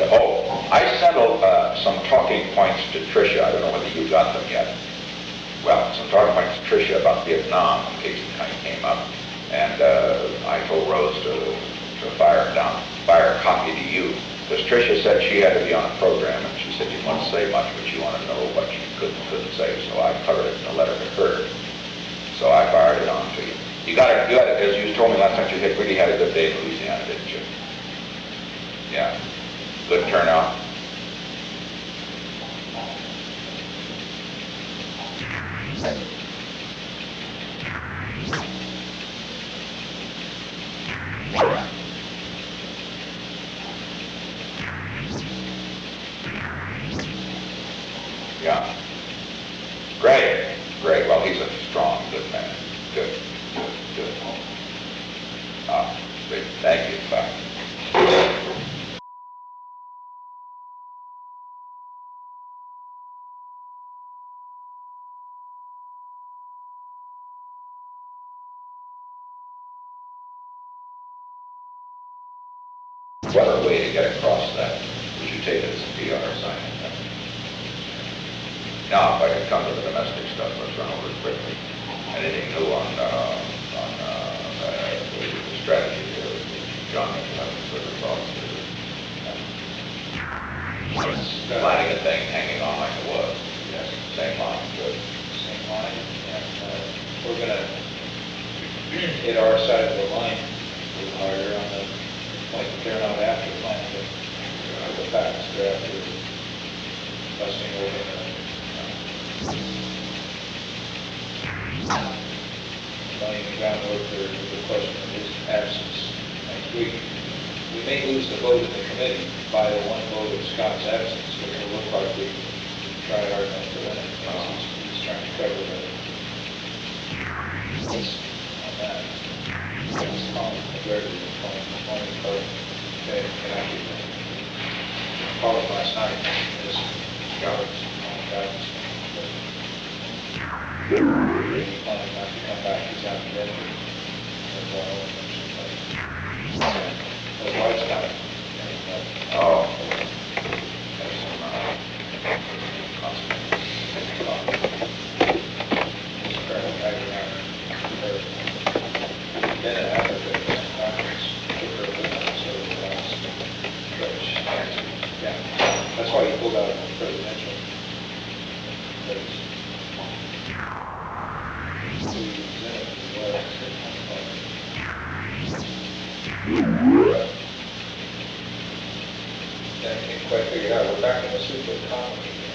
Oh, I sent some talking points to Tricia. I don't know whether you got them yet. Well, some talking points to Tricia about Vietnam in case it kind of came up. And I told Rose to fire a copy to you. Because Tricia said she had to be on a program, and she said you wouldn't say much, but you want to know what you couldn't say. So I covered it in a letter to her. So I fired it on to you. You got it, as you told me last time, you really had a good day in Louisiana, didn't you? Yeah. Good turnout. Yeah. Great. Great. Well, he's a strong, good man. Good. Good. Great. Thank you. Bye. Clever way to get across that. Would you take it as a PR assignment? Now, if I could come to the domestic stuff, let's run over it quickly. Anything new on the strategy there? John, sort of thoughts? Planning a thing hanging on like it was. Yes. Same line, good. Same line, and we're gonna hit our side of the line a little harder on the point that they're not after planning, but the facts, they're after busting open laying the groundwork for the question of his absence next week. We may lose the vote in the committee by the one vote of Scott's absence, which will look like we tried our best to win it. He's trying to cover the on that. It's called McGregor, 2020 code. Okay, can I get that? Called him last night. This Scott's guidance. He's planning not to come back. He's out in Denver. That's why I want to mention that. His wife's got it. Oh. That's why he pulled out of the presidential race. I can't quite figure it out. We're back in the super economy again.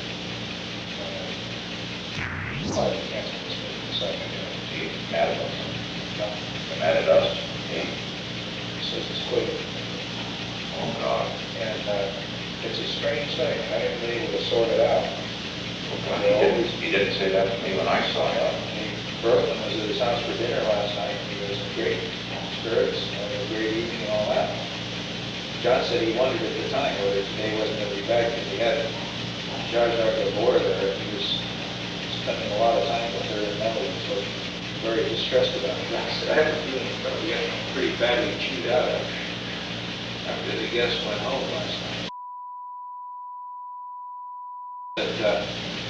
I can't cancel this meeting in a second. He's mad at us. No, They're mad at us. he says it's quick. Oh, God. And it's a strange thing. I haven't been able to sort it out. He didn't say that to me when I saw him. Bertman was at his house for dinner last night. He was in great spirits and had a great evening and all that. John said he wondered at the time whether today wasn't going to be back because he had Jar Jar Gabor there. He was spending a lot of time with her and Melody, so very distressed about it. I said, I have a feeling he probably got pretty badly chewed out after the guests went home last night. But,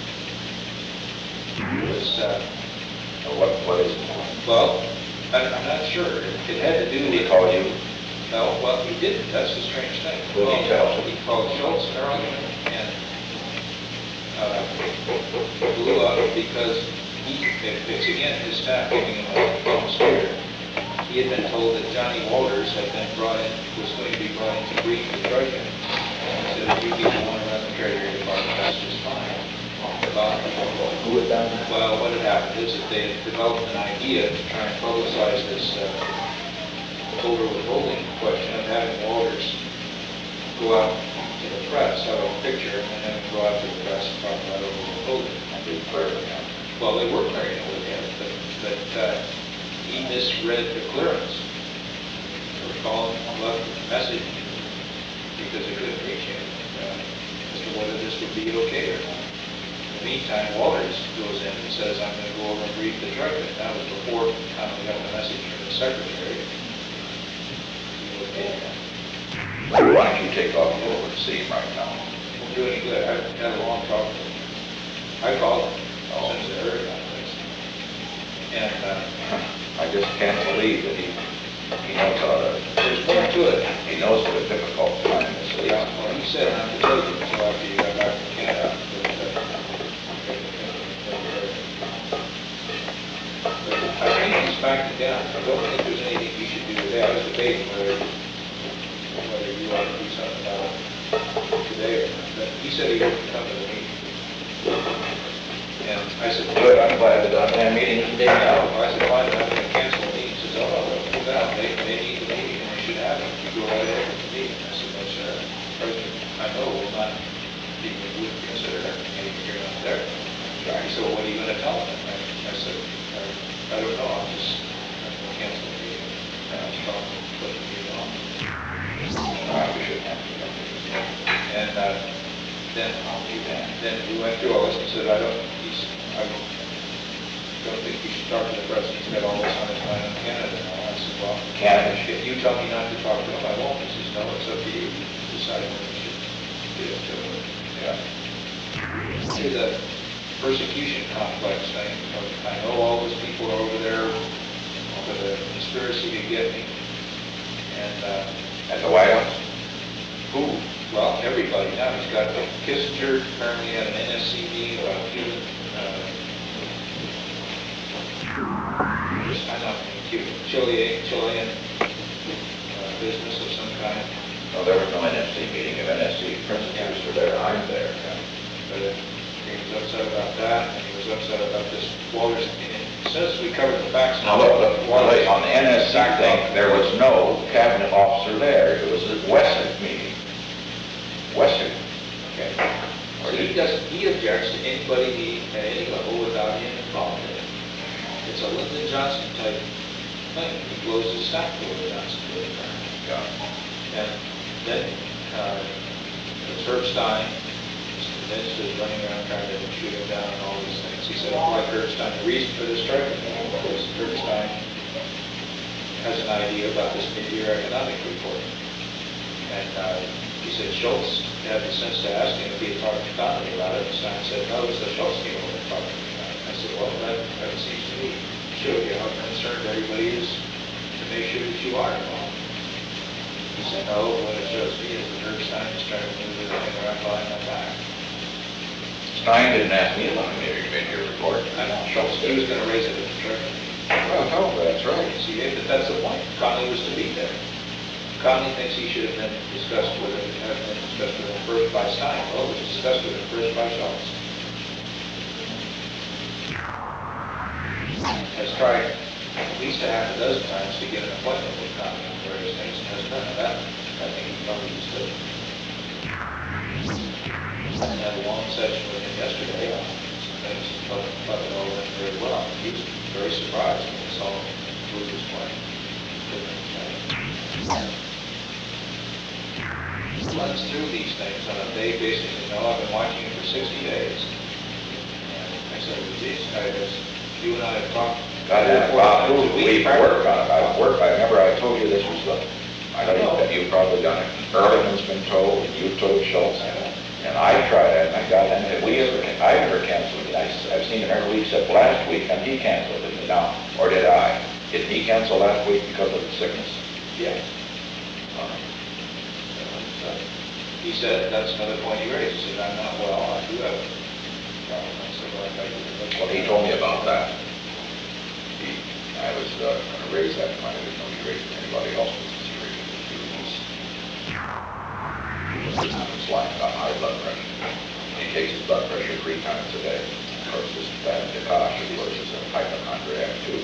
What is it? well, I'm not sure. It had to do Did with... he call you? No, well, he didn't. That's the strange thing. Who did he tell? He called Schultz earlier and blew up because it's again his staff giving him a wrong spirit. He had been told that Johnny Walters had been was going to be brought in to brief the Troika. He said, if you people want to run the Treasury Department, that's just fine. Who had done that? Well, what had happened is that they had developed an idea to try and publicize this over-withholding question of having Walters go out to the press, have a picture, and then go out to the press and talk about over-withholding. I did clear with him. Well, they were clearing it with him, but he misread the clearance. They were calling him up with a message because they couldn't reach him as to whether this would be okay or not. In the meantime, Walters goes in and says, I'm going to go over and brief the Troika. That was before Conley got the message from the secretary. He was okay. Why don't you take off, go over and see him right now? Won't do any good. I had a long talk with him. I called him as soon as I heard about this. And, I just can't believe that he knows how to, there's more to it. he knows what a difficult time this is. Yeah, well, he said not to take it until after you got back from Canada. I think he's backing down. I don't think there's anything you should do today. I was debating whether you ought to do something about it today or not. But he said he wouldn't come to the meeting. And I said, Good, I'm glad that I'm having a meeting today now. I said, fine, I'm going to cancel the meeting. He says, oh, no, pull down. They need the meeting and they should have it. You go right ahead with the meeting. I said, no, sir. President, I know will not, even would consider that meeting if you're not there. He said, well, what are you going to tell them? I said, I don't know. I'm going to cancel the meeting. And I was talking to put the meeting on. We shouldn't have to do that. And then we went through all this. He said, I don't think you should talk to the president. He's got all this on his mind in Canada. And I said, well, Canada. if you tell me not to talk to him, I won't. He says, no, it's up to you. Decide when you should get into it. Yeah. To the persecution complex thing. I know all those people are over there for the conspiracy to get me. And, At the White House? who? Well, everybody now. He's got Kissinger apparently had an NSC about Cuban, I'm not Cuban, Chilean business of some kind. No, there was no NSC meeting. If NSC principals were there, I'm there. But he was upset about that, and he was upset about this Walters. Since we covered the facts. Now, look, on the NSC thing, there was no cabinet officer there. It was a Wesson meeting. Wesson. Okay. So he objects to anybody being at any level without him involved in it. It's a Lyndon Johnson type thing. He blows his stack to Lyndon Johnson. Yeah. And then it's Herb Stein. Then is running around trying to shoot him down and all these things. He said, I don't like Herb Stein. The reason for this strike is Herb Stein has an idea about this mid-year economic report. And he said Schultz had the sense to ask him if he had talked to Connolly about it. And Stein said, no, it's the Schultz came over and talked to me about it. I said, well, that seems to me to show you how concerned everybody is to make sure that you are involved. He said, no, what it shows me is that Herb Stein is trying to move everything around behind my back. Stein didn't ask me about the mid-year report. I know, Schultz, he was going to raise it at the treasury. Oh, that's right. See, that's the point. Connolly was to be there. Connolly thinks he should have been discussed with him first by Stein. Well, it was discussed with him first by Schultz. Has tried at least a half a dozen times to get an appointment with Connolly on various things and has done that. I think he probably understood. I had a long session with him yesterday on some things, but it all went very well. He was very surprised when he saw Lucas playing. He runs through these things on a day basis. You know, I've been watching him for 60 days. And I said, well, geez, you and I have talked. We've worked on it. I remember I told you this was I know that you've probably done it. Ehrlichman's been told, and you've told Schultz. And I tried it, and I got in, and I never canceled it. I've seen it every week except last week, and he canceled it now. Or did I? Did he cancel last week because of the sickness? Yeah. He said, that's another point he raised. He said, I'm not well, I do have a problem. I said, Well, he told me about that. I was going to raise that point. I didn't know he raised it. Anybody else was raising it. He was lying about high blood pressure. He takes his blood pressure 3 times a day. Of course, this Dakash, of course, is a hypochondriac too.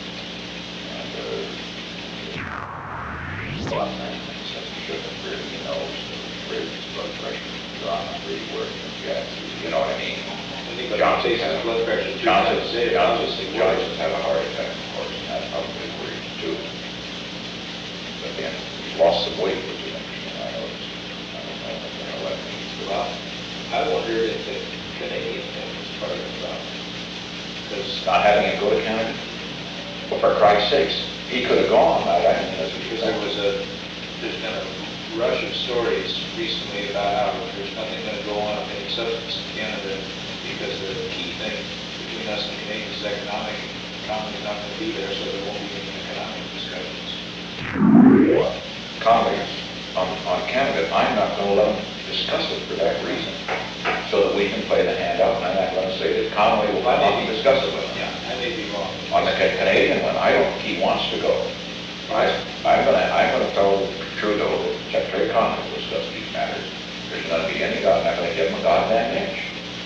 A lot of things that he shouldn't really, raise his blood pressure. Drama really working with gas. You know what I mean? Johnson has blood pressure. Johnson had a heart attack, of course, and that's probably worried too. But then he's lost some weight, which is interesting. I noticed. I don't know what that means. Well, I wondered if the Canadian thing was part of the problem. Because not having him go to Canada? Well, for Christ's sakes, he could have gone. I mean, that's what because there's been a rush of stories recently about how there's nothing going to go on with any substance in Canada because the key thing between us and Canadians is economic. Economy is not going to be there, so there won't be any economic discussions. Comments on Canada, I'm not going to let them discuss it for that reason, so that we can play the handout, and I'm not going to say that Conway will come up and discuss it with them. Yeah, I may be wrong. On the Canadian one, I don't, he wants to go. I'm gonna tell Trudeau that Secretary Conway will discuss these matters. There's not gonna be any, I'm not gonna give him a goddamn inch.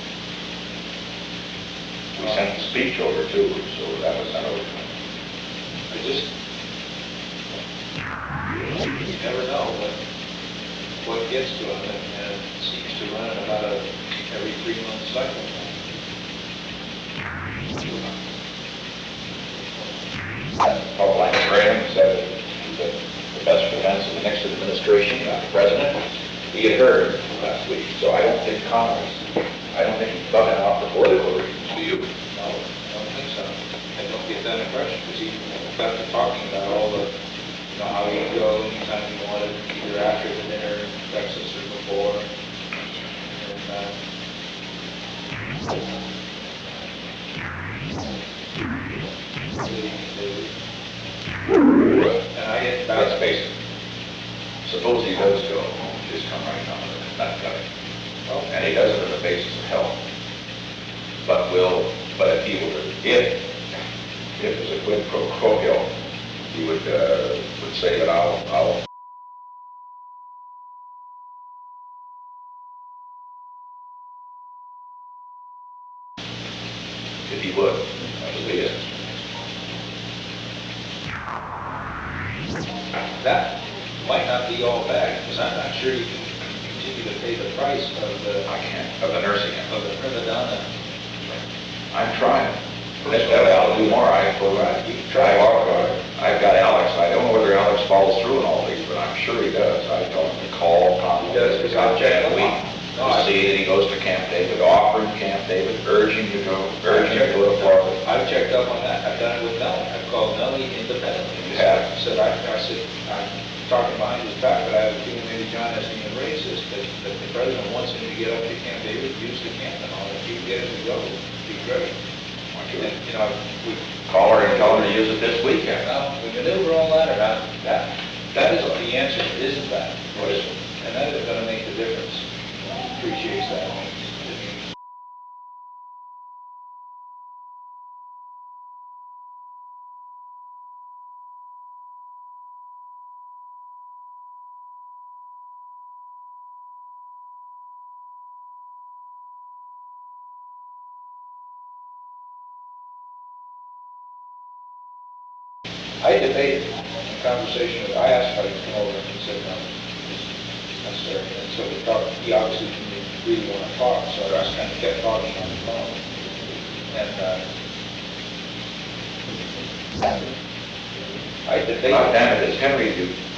We sent the speech over too, so that was sent over to him. I just, you never know what gets to him, and it seems to run about every 3-month cycle. Paul Graham said that the best defense of the next administration, not the president. He had heard last week, so I don't think he thought it out before the vote. Do you? No, I don't think so. I don't get that impression, because he got to talking about all the, how you go anytime you want it, either after the dinner, breakfast, or before. And I get back. Let's face it. Suppose he does go, just come right down to it, not cut it. Well, And he does it on the basis of health. But if he were, if it was a quid pro quo, he would say that I'll if he would, that would be it. that might not be all bad, because I'm not sure you can continue to pay the price of I can't, of the nursing home. the prima donna. I'm trying. Incidentally, I'll do more. You can try. I've got Alex. I don't know whether Alex follows through on all these, but I'm sure he does. I told him to call Conway. He does, because I'll check him week out. to see that he goes to Camp David, offer him Camp David, urge him to go to Florida. I've checked up on that. I've done it with Nellie. I've called Nellie independently. You have? I said, I'm talking behind his back, but I have a feeling maybe John hasn't even raised this, that the president wants him to get up to Camp David, use the camp and all. If you can get him to go, it'd be great. And, we Call her and tell her to use it this weekend. we maneuver all that around. That is the answer, isn't that? What is it? And that is going to make the difference. Appreciates that. I debated in conversation with, I asked if I could come over and he said no. That's necessary. And so we talked, he obviously didn't really want to talk, so I just kind of kept talking on the phone. And I debated. God damn it, is Henry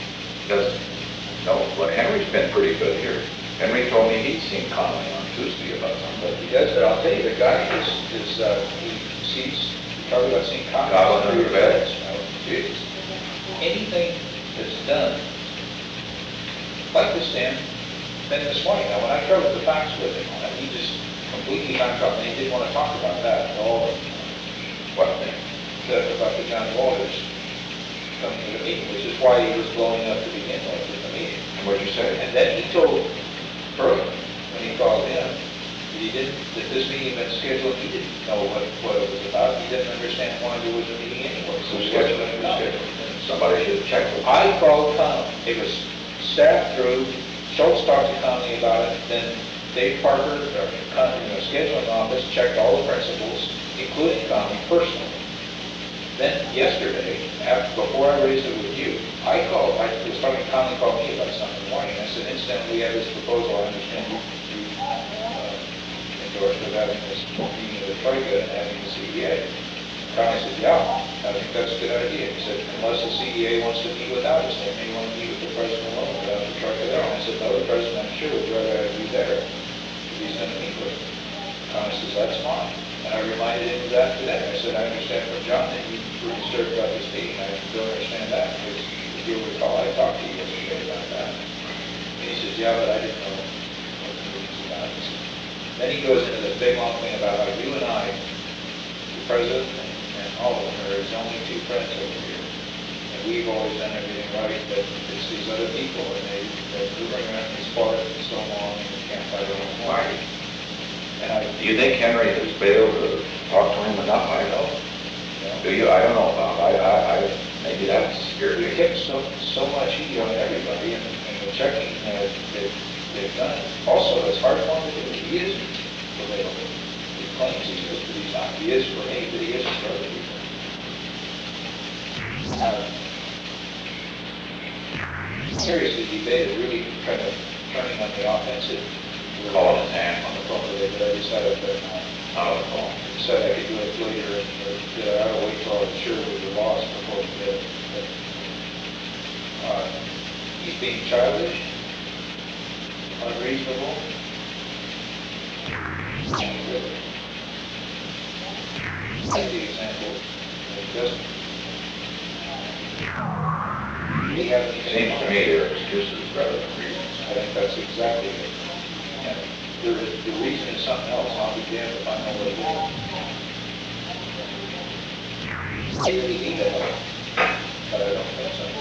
no, but Henry's been pretty good here. Henry told me he'd seen Conway on Tuesday about something. He does, but I'll tell you, the guy he sees, probably about seeing comments. Goblin under the bed. Jeez. Anything that's done, like this thing this morning, now when I covered the facts with him, he just completely backed up, and he didn't want to talk about that at all. What thing? About the John Walters coming to the meeting, which is why he was blowing up to begin with at the meeting. And what'd you say? And then he told Berlin, when he called in, that this meeting had been scheduled, he didn't know what it was about, he didn't understand why there was a meeting anyway. So Who scheduled it? Who scheduled it? Somebody should check with him. I called Conley, it was staffed through, Schultz talked to Conley about it, then Dave Parker, scheduling office, checked all the principals, including Conley personally. Then yesterday, before I raised it with you, I was talking, Conley called me about something in the morning, I said, incidentally, we have this proposal, I understand you endorsed of having this meeting with Troika and having the CEA. Conley said, yeah, I think that's a good idea. He said, unless the CEA wants to meet without us, they may want to meet with the president alone without the Troika there. And I said, no, the president, I'm sure, would rather have you there if he's going to meet with him. Conley says, that's fine. And I reminded him of that today. I said, I understand from John that you were disturbed about this meeting. I don't understand that, because if you recall, I talked to you yesterday about that. And he says, yeah, but I didn't know what the meeting was about. Then he goes into this big long thing about how you and I, the president and all of them, are his only two friends over here. And we've always done everything right, but it's these other people, and they're moving around these parts and so on, and you can't fight over them. Why? And I, Do you think Henry has failed to talk to him enough? I know. Do you? I don't know, Bob. Maybe that's your we kept so much heat on everybody, and the checking they've done. Also, it's hard for him to do. He is available. He claims he is, but he's not. He is for me, but he isn't for other people. Seriously, debated, really kind of turning on the offensive. Call his hand On the phone today, but I decided that on the phone. said I could do it later, and that I would wait till I was sure we were lost before we did. But, he's being childish, unreasonable. That's the example. It doesn't. We haven't. Seems to me their excuses rather than reasons. I think that's exactly it. And the reason is something else. I'll be damned if I know what it is. I really need that, but I don't think so.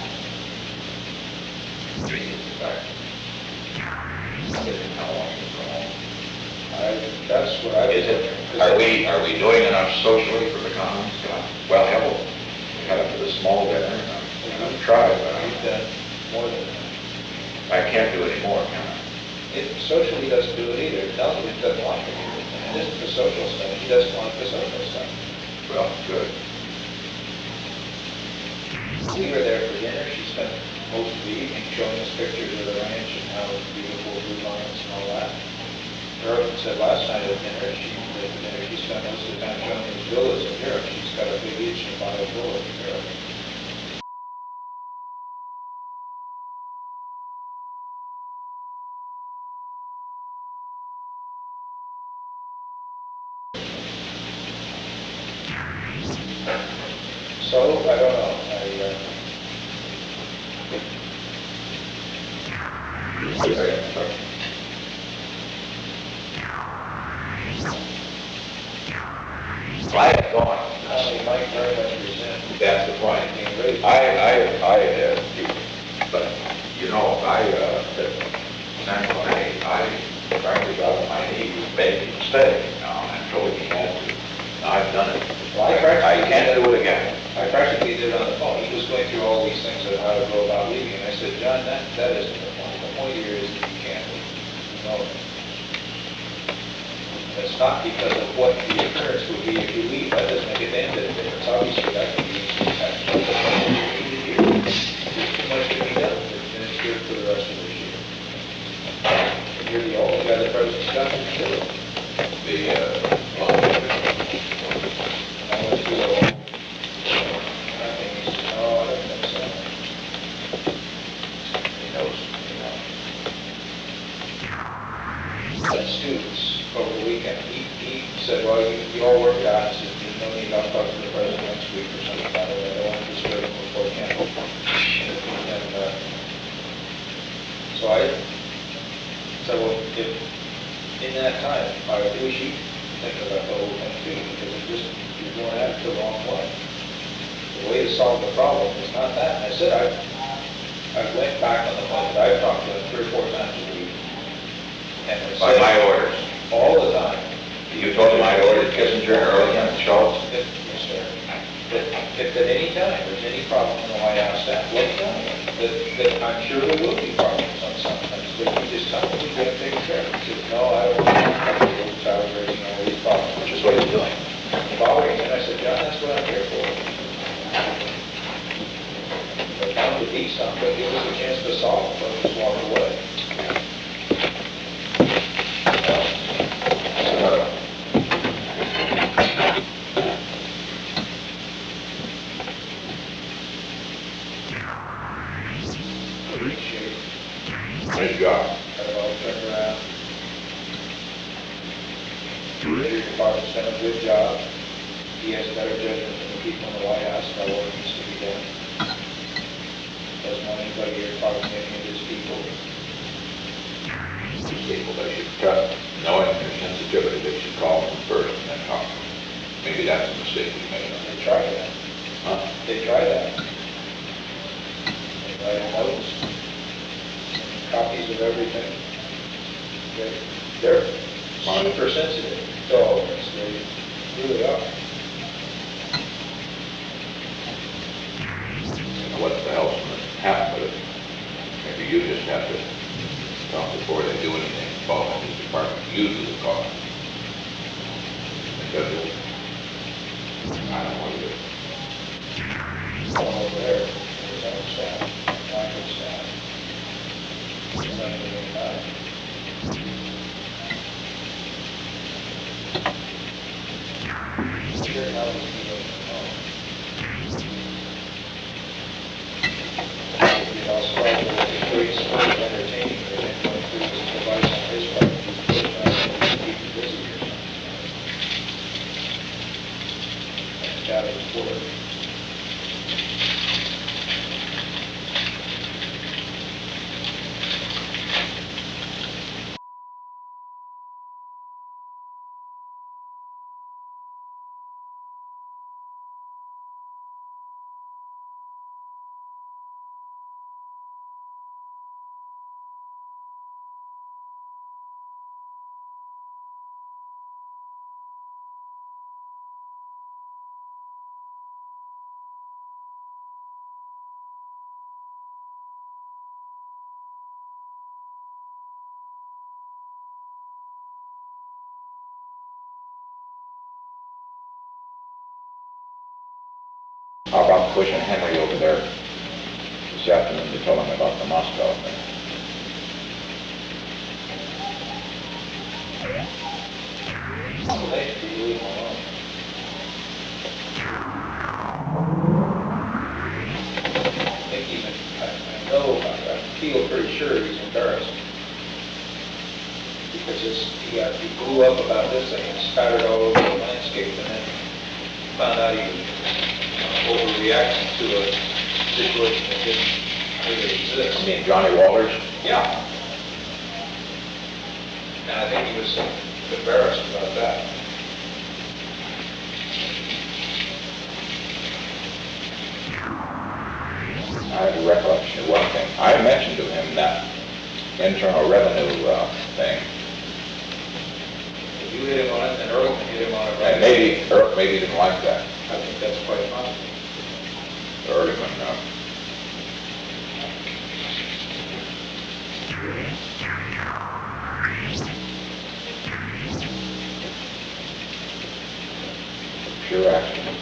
That's what I. Is it, are we doing enough socially for the commons? Well, hell, we had up to the small dinner, and I'm trying, but We've done more than that. I can't do any more, can I? Socially doesn't do it either. Delegate doesn't like it either. And this is the social stuff. He doesn't like the social stuff. Well, good. We were there for dinner. She spent most of the evening showing us pictures of the ranch and how beautiful blue lines and all that. Her said last night at dinner, she spent most of the time showing us villas in Europe. She's got a big itch to buy a villa in Europe. So, I don't know. I have gone. Only Mike very much resent. That's the point. Being raised. But, you know, San Jose, I frankly got on my knees begging to stay, and told him he had to. Now, I've done it. Well, I can't do it again. I practically did it on the phone. He was going through all these things of how to go about leaving, and I said, John, that isn't the point. The point here is that you can't leave. You know it. It's not because of what the occurrence would be if you leave. That doesn't make a damn bit of difference. Obviously, that can be actually the point you need to do. There's too much to be done to finish here for the rest of this year. And you're the only guy that President's got to do it. I went through the whole, and I think he said, no, I don't think so. He knows. The students over the weekend, he said, well, you all work it out. I said, there's no need, I'll talk to the president next week or something about it. I don't want to disturb him before camp. And so I said, well, if in that time, I wish you think about the whole thing too, because you're going at it the wrong way. The way to solve the problem is not that. And I said, I went back on the point that I've talked to him 3 or 4 times a week. And I By said, my orders. all the time. You told him I ordered Kissinger, Ehrlichman, and Schultz? Yes, sir. If at any time there's any problem in the White House staff, let me know. That I'm sure there will be problems on some things, but you just tell me we got to take care of it. He said, no, I don't want to go tolerating all these problems. Which is what he's doing. Bothering me, and I said, John, that's what I'm here for. But bound to be some, but give us a chance to solve it, don't just walk away. Good job. Got it all turned around. Your department's done a good job. He has better judgment than the people in the White House about what needs to be done. Doesn't want anybody here talking to any of his people. These people, they should trust, knowing their sensitivity, they should call them first and then talk to them. Maybe that's a mistake we made. They try that. Huh? They try that. They write notes, copies of everything. They're super sensitive to all this. They really are. What the hell's going to happen with it? Maybe you just have to talk before they do anything involving this department. You do the calling. Because I don't know what to do. Someone over there, there's our staff, Michael's staff. It's not even about it. Sure, how we can go home. You know, so like the great sport of entertaining, or then going through this device on his part, he's putting out and keep you busy or something. And out of his work. How about pushing Henry over there this afternoon to tell him about the Moscow thing? Well, they should be leaving alone. I think even, I know, I feel pretty sure he's embarrassed. Because he blew up about this thing and spattered all over the landscape and then found out he was overreacting to a situation that didn't really exist. I mean, Johnny Walters? Yeah. And I think he was embarrassed about that. I have a recollection of one thing. I mentioned to him that internal revenue thing. You hit him on it, and Earlman hit him on it, right? And maybe didn't like that. I think that's quite possible. Ehrlichman, pure accident.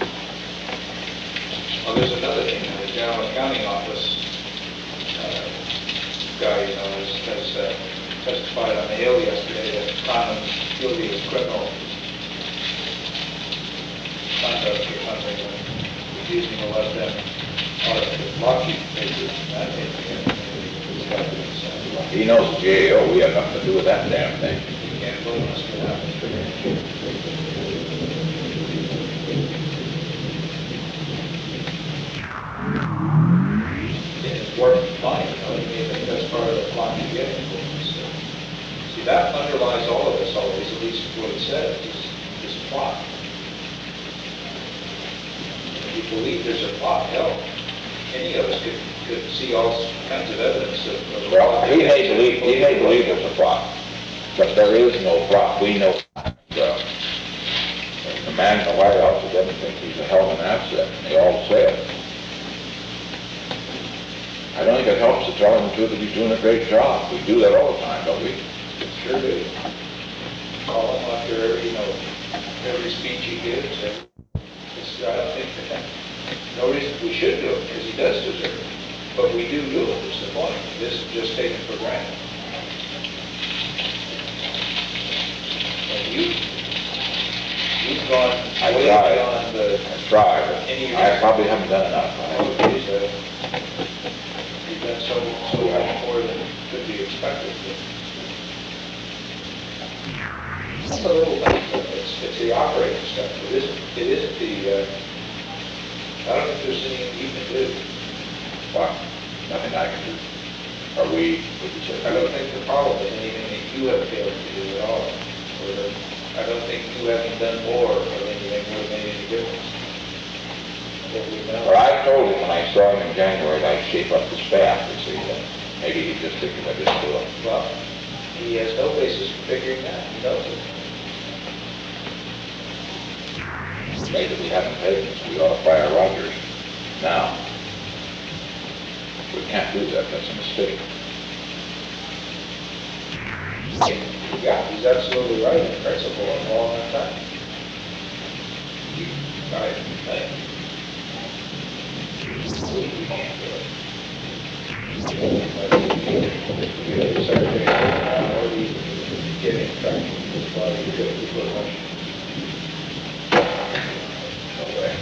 Well, there's another thing, the general accounting office guy, you know, has testified on the Hill yesterday that Conlon's guilty of criminal conduct or something, and refusing to let them audit the Lockheed papers, and that He knows the GAO, we have nothing to do with that damn thing. you can't blame us for that. It's working fine, you know, I think that's part of the plot you're getting for us. See, that underlies all of this always, at least what it says, is this plot. If you believe there's a plot, hell, any of us could see all kinds of evidence of Well, he may believe there's a plot, but there is no plot. We know the man in the White House who doesn't think he's a hell of an asset, and they all say it. I don't think it helps to tell him the truth that he's doing a great job. We do that all the time, don't we? Sure do. Call him after every, you know, every speech he gives. I don't think that, no reason we should do it, because he does deserve it. But we do it, it's the point. This is just taken for granted. And you've gone way beyond the... I tried. I probably haven't done enough. You've done so much more than could be expected. It's a little thing, it's the operating stuff. It isn't the, I don't think there's anything you can do. Well, nothing I can do. Are we, would you say? I don't think the problem is anything that you have failed to do at all. Or that, I don't think you having done more or anything would have made any difference. That we know. Well, I told him when I saw him in January, that I'd shape up the staff, you see, that maybe he just thinking I just do it. Well, he has no basis for figuring that. He knows it. Maybe we haven't paid this, we ought to fire Rogers now. We can't do that, that's a mistake. Yeah, he's absolutely right in principle and all the time. Right, right. We can't do it. But the secretary already getting traction with a lot of good people. No way.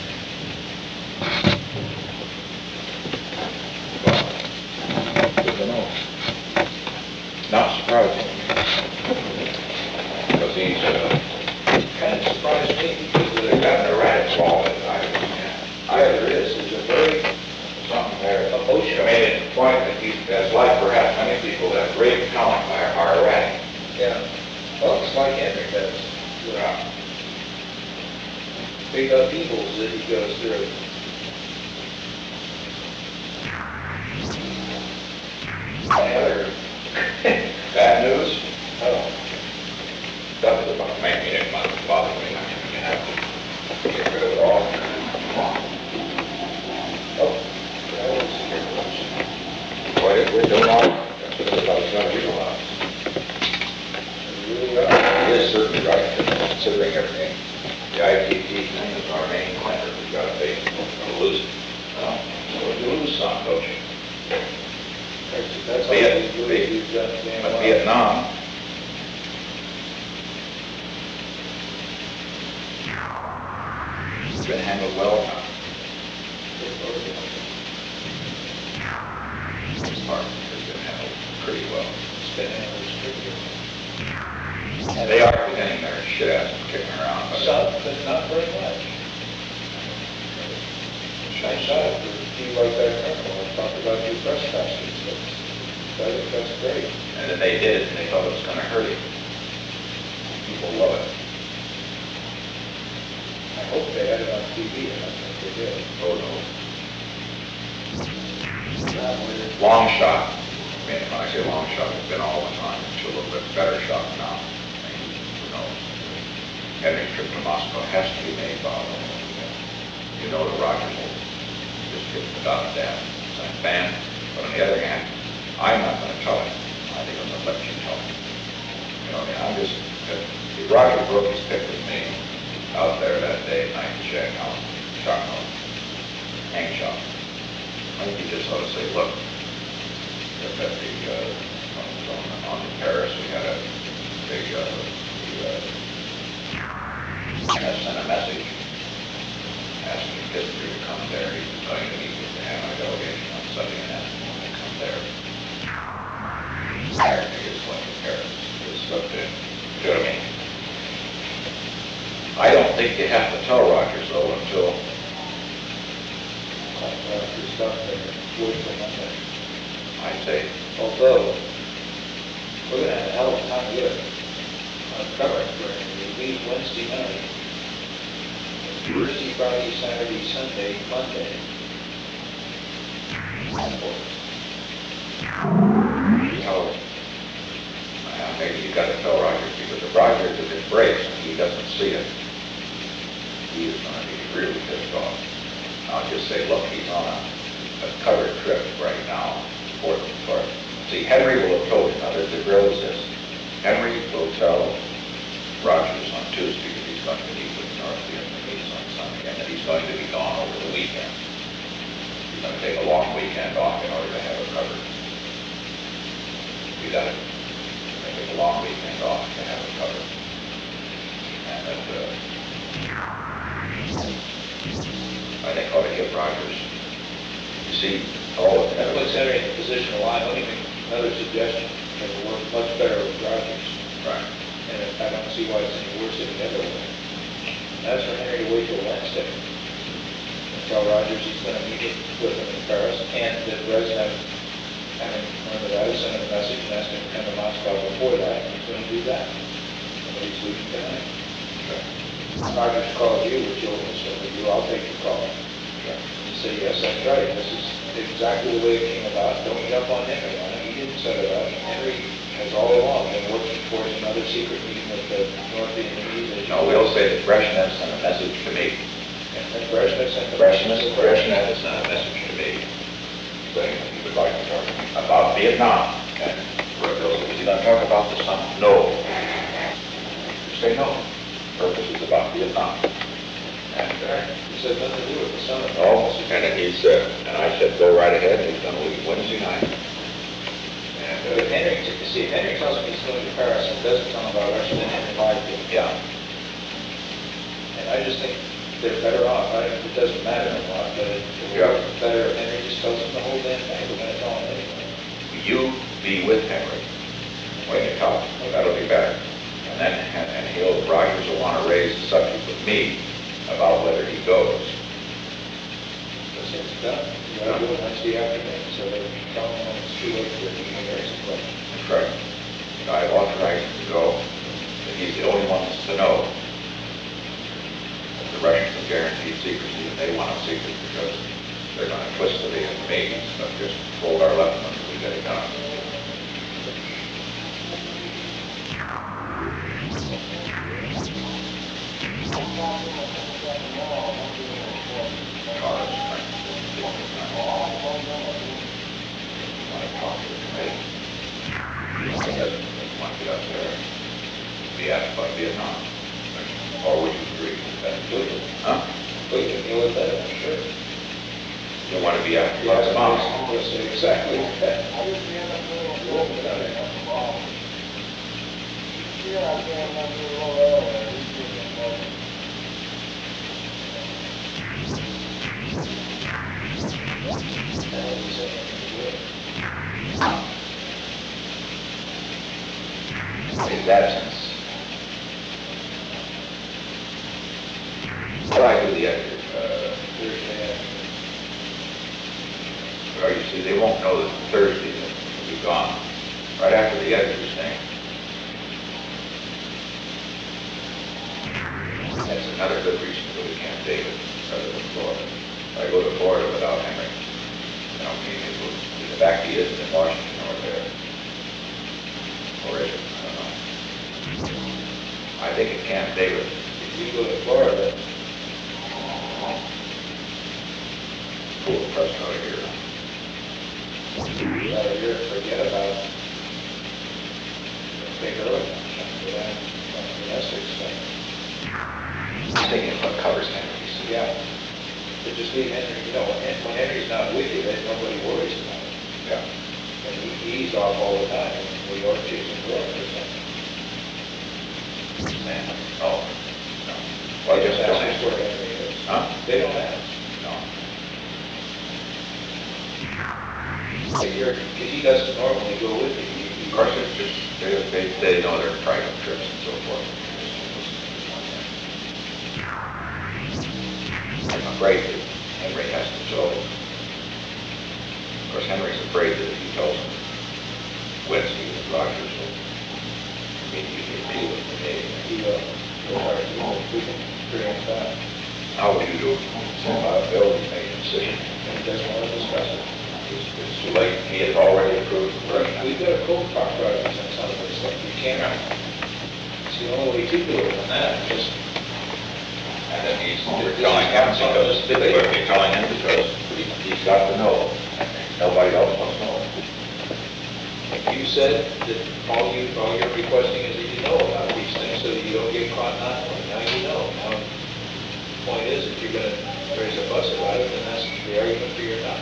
Good to know. Not surprising. Because he's, Kind of surprised me because they've got an erratic ball in there is, there's a very something there. emotional. I mean, it's the point that he, that's like perhaps many people that great talent are erratic. Yeah. Well, it's like Henry does. Yeah. Big upheavals that he goes through. Any other bad news? Oh, That was about making it bother me. I mean, you have to get rid of it all. oh, that was What we're doing all, that's what I was going to realize. really right. He is certainly right, considering everything. The ITT thing is our main clincher, we've got to pay, we're lose it. So you lose some, don't you? That's all he's done damn But well. Vietnam, it's been handled well now. This part has been handled pretty well. It's been handled strictly. They are beginning their shit ass and kicking around, but Some, but not very much. I shot it for people like that criminal, and talked about new trespassers, so I think that's great. and then they did it, and they thought it was gonna hurt him. People love it. I hope they had it on TV, and I think they did. Oh, no. Long shot. I mean, when I say long shot, it's been all the time. It's a little bit better shot now. I mean, who knows? Henry's trip to Moscow has to be made, Bob. You know that Rogers will just get without a doubt. So I'm fan. But on the other hand, I'm not going to tell him. I think I'm going to let you tell him. You know, I mean, I'm just, if Roger broke his pick with me out there that day at night, check out, shot out, hang shot. I think you just ought to say, look, at the, on the Paris, we had a big, I sent a message asking Kissinger to come there. He was going to meet with the Hanoi delegation on Sunday and asked him to come there. Hired me as going to Paris. It's slipped in. You know what I mean? I don't think you have to tell Rogers though until Your stuff there, wait for Monday. I say, Although, we're gonna have a hell of a time here on covering for him. We leave Wednesday night. Thursday, Friday, Saturday, Sunday, Monday. tell, maybe you got to tell Rogers, because if Rogers, if it breaks and he doesn't see it, he is going to be really pissed off. I'll just say, look, he's on a covered trip right now, for. See, Henry will have told him, now the drill is this, Henry will tell Rogers on Tuesday that he's going to meet with North Vietnamese on Sunday, and that he's going to be gone over the weekend. He's going to take a long weekend off in order to have it covered. See that? They take a long weekend off to have it covered. And that, I think ought to give Rogers, you see, all of That that. puts Henry in the position of line. Let me make another suggestion that will work much better with Rogers. Right. And I don't see why it's any worse any other way. That's for Henry to wait till Wednesday. And tell Rogers he's gonna meet with him in Paris, and that Brezhnev Henry remember that, I sent him a message and asked him to come to Moscow before that, and he's gonna do that. Nobody's leaving tonight. Rogers called you, which you'll, I'll take the call. He said, yes, that's right, this is exactly the way it came about, don't get up on Henry on it, he didn't set it up. Henry has all along been working towards another secret meeting with the North Vietnamese. No, we'll say that Brezhnev sent a message to me. And Brezhnev sent the Brezhnev sent a message to me, saying that he would like to talk to me about Vietnam. And Bill said, is he going to talk about the summit? No. You say no. Purpose is about Vietnam. And he said nothing to do with the summit. no, and he said, and I said, go right ahead, and he's going to leave Wednesday night. And But Henry, see, if Henry tells him he's going to Paris and doesn't tell him about Russia, then Henry lied to him. yeah, And I just think they're better off, it doesn't matter a lot, but it's better if Henry just tells him the whole damn thing, we're gonna tell him anyway. you be with Henry when you talk, that'll be better. And then, and Rogers will want to raise the subject with me about whether he goes. So it's done, you gotta do it Wednesday afternoon, so they tell him when it's too late for him to hear some questions. That's correct. I've authorized him to go, but he's the only one to know. The Russians have guaranteed secrecy, and they want it secret because they're going to twist it against me, so just hold our left one until we get it done. He doesn't want to get up there, be asked about Vietnam, or would you agree with that? Huh? We can deal with that, I'm sure. You want to be asked about the mom? Exactly. His absence. What I do the editor, or you see, they won't know that Thursday will be gone, right after the editor's thing. That's another good reason to go to Camp David rather than Florida. If I go to Florida without Henry, I don't mean it will, the fact he isn't in Washington or there. Or is it? I don't know. I think at Camp David, If you go to Florida, pull the press out of here. you're forget about big early, domestic stuff. I'm thinking what covers Henry's. Yeah. But just leave Henry, you know, when Henry's not with you, then nobody worries about it. Yeah. And he's off all the time, and we are chasing growth or something. Man. Oh. No. Well, Well, just just ask don't where ask. Henry is. Huh? They don't ask. No. But because he doesn't normally go with you. Of course, it's just, they know their private trips and so forth. I'm afraid that Henry has to tell. Of course, Henry's afraid that if he tells him Wednesday that Rogers will immediately deal with the day. He will. We can preempt that. How would you do it? Bill has made a decision. And he doesn't want to discuss it. It's too late. He has already approved the Russian. We've got a cold talk project on some of this stuff. You can't, it's the only way to do it on that, just. And then they're telling him because, they're telling him because he's got to know. Nobody else must know. You said that all you're requesting is that you know about these things so that you don't get caught not knowing. Now you know. Now, the point is, if you're gonna raise a fuss about it, then that's the argument for your not.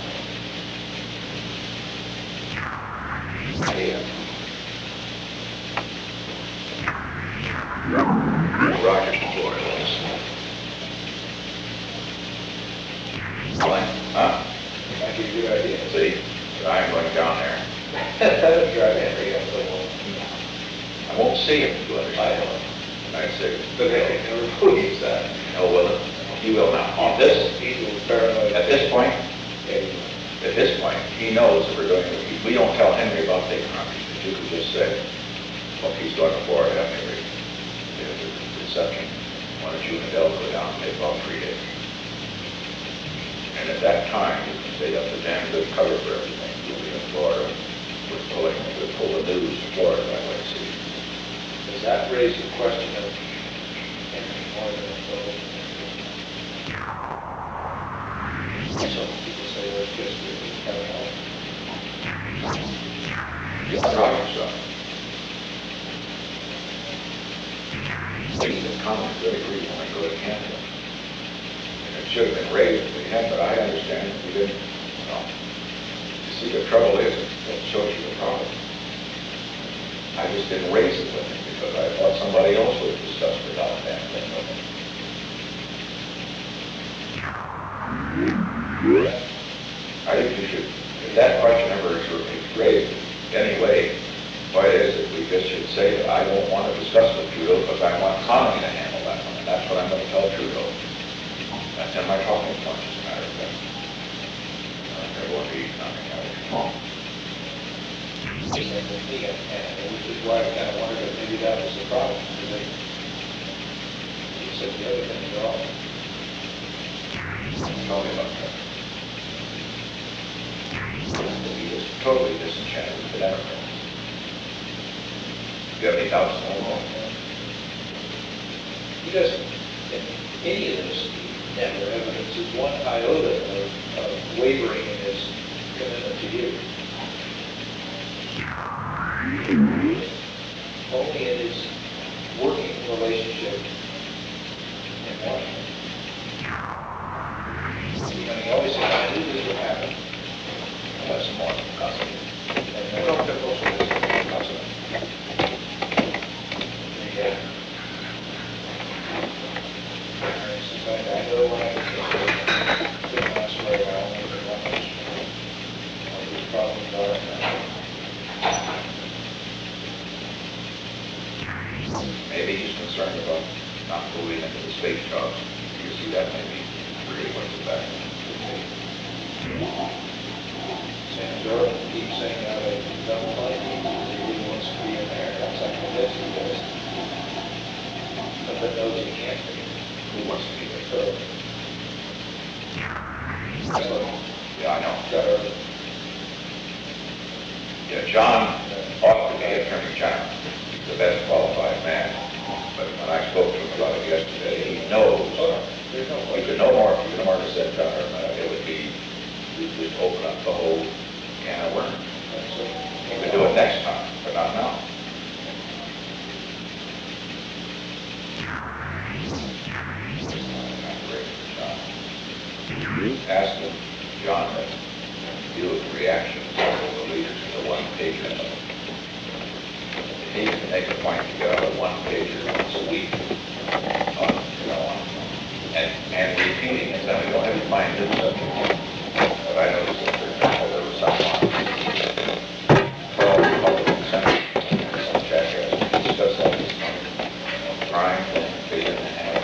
Yeah. Rogers to Florida. Huh? Might be a good idea. See, I'm going down there. That would drive Henry up the wall. I won't see him, you I understand? know. I'd say, But Henry never believes that. no, will it? He will not. On this, He's a little paranoid. at this point, Yeah, he will. at this point, he knows that we're doing what he we don't tell Henry about the economy, but you could just say, look, he's going to Florida, Henry, the reception, why don't you and Adele go down and take about 3 days? And at that time, you can say that's a damn good cover for everything. You'll be in Florida, we'll pull the news to Florida that way, see. Does that raise the question of Henry more than a total? Some people say, let's just have it all. Probably so. The comment really agreed when I go to Canada. And it should have been raised if we had, but I understand if we didn't. No. You see, the trouble is, it shows you the problem. I just didn't raise it with him because I thought somebody else would have discussed the damn thing with him. I think you should, if that question ever is raised anyway, why is it we just should say that I don't want to discuss with Trudeau because I want Connolly to handle that one, and that's what I'm going to tell Trudeau. That's in my talking points, as a matter of fact. There won't be nothing else. Which is why I kind of wondered if maybe that was the problem, because they said the other things are all. Tell me about that. He was totally disenchanted with the Democrats. Do you have any doubts on that? He doesn't, in any of this, never evidences one iota of wavering in his commitment to you. Only in his working relationship in Washington. And he always said, I knew this would happen. Have some more gossip. And no one took most of this gossip. Yeah. Since I know when I couldn't last very well, maybe one much. These problems are. Maybe he's concerned about not moving into the space jobs. You see that maybe really what's the back. Sam Jordan keeps saying how they don't like him, he really wants to be in there. That's like, well, yes, he does. But knows he can't be. Who wants to be there? So, that's what Yeah, I know. got her. Yeah, John ought to be Attorney General. He's the best qualified man. But when I spoke to him about it yesterday, he knows. There's no You question. could no more have said, it would be, we would open up the whole can of worms. You could do it next time, but not now. Ask him, John, to do a reaction of the leaders to the one-pager. He can make a point to get out a one-pager once a week, and repeating it. Now, we don't have to mind this subject, but I noticed that, for example, there was someone from the Republican Senate, some jackass, discussed that this morning, crime, they didn't have.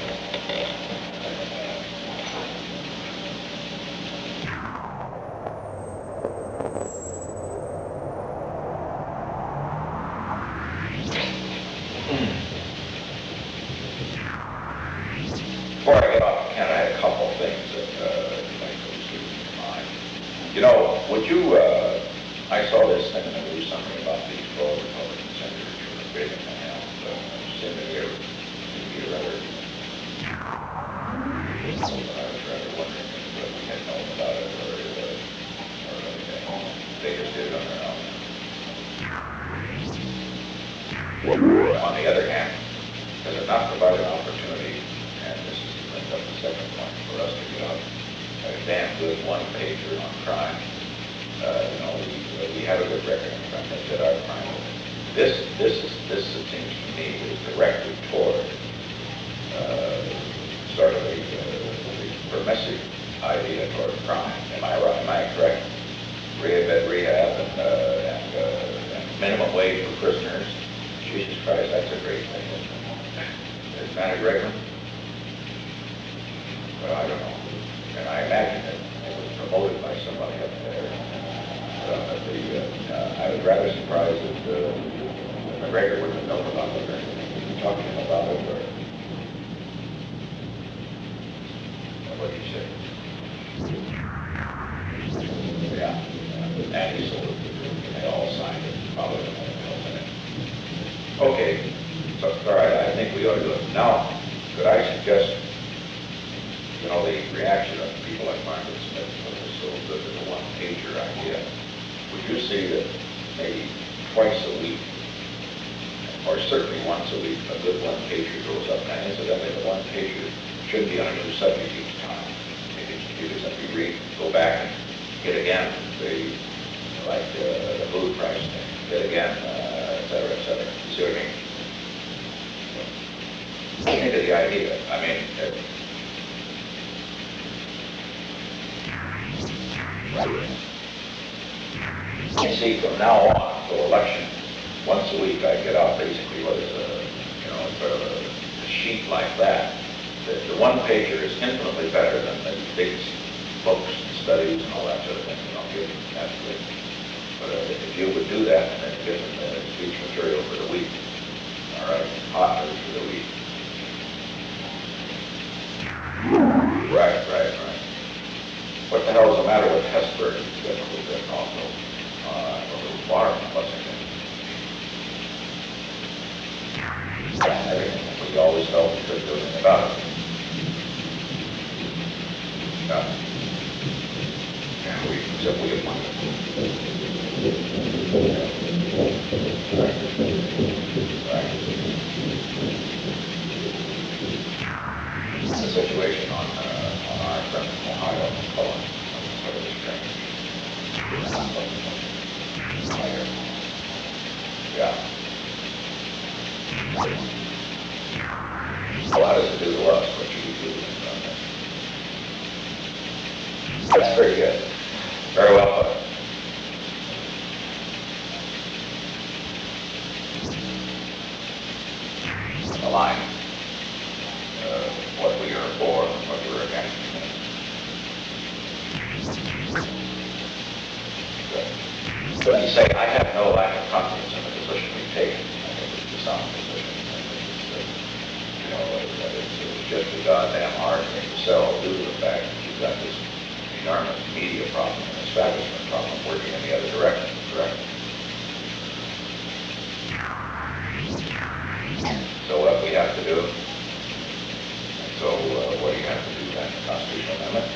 Before I get off Ken, I had a couple of things that might go through my mind. You know, would you, I saw this thing in the news, something about these 12 Republican senators who were big in the House, seemed to be rather, I was rather wondering if we had known about it or anything. They just did it on their own. On the other hand, does it not provide an opportunity, and this is to bring up the second point, for us to get out a damn good one-pager on crime? We have a good record in crime. They said our crime. This, it seems to me, is directed toward sort of a permissive idea toward crime. Am I right? Am I correct? Rehab and minimum wage for prisoners. Jesus Christ, that's a great thing. Isn't that a great one? Well, I don't know. And I imagine it was promoted by somebody up there. I was rather surprised that McGregor wouldn't have known about it or talked to him about it, or what do you say? Yeah, and he sold it, and they all signed it, probably. Okay, so, all right, I think we ought to do it. Now, could I suggest, you know, the reaction of people like Margaret Smith was so good as a one-pager idea. Would you see that maybe twice a week, or certainly once a week, a good one-pager goes up? And incidentally, the one-pager should be on a new subject each time. You just simply read, go back and hit again, like the food price thing, hit again, et cetera, et cetera. You see what I mean? Think of the idea. I mean, you see, from now on till election, once a week I get out basically what is sort of a sheet like that. The one pager is infinitely better than the big books and studies and all that sort of thing. Naturally. But if you would do that and then give them the speech material for the week, all right, hot news for the week. Right. What the hell is the matter with Hesburgh? He's got a little bit also. A little water busting in. Everything. We always felt we couldn't do anything about it. And we simply appointed. Right. The situation on our friend from Ohio, Cullen, sort of strange. Yeah. Well, how does it do to us what you do on this? That's very good. Very well put. The line. What we are for and what we're against. Good. But you say, I have no lack of confidence in the position we've taken. I think it's a sound position. It's just a goddamn hard thing to sell due to the fact that you've got this enormous media problem and establishment problem working in the other direction, correct? So what we have to do, so what do you have to do then? The constitutional amendment?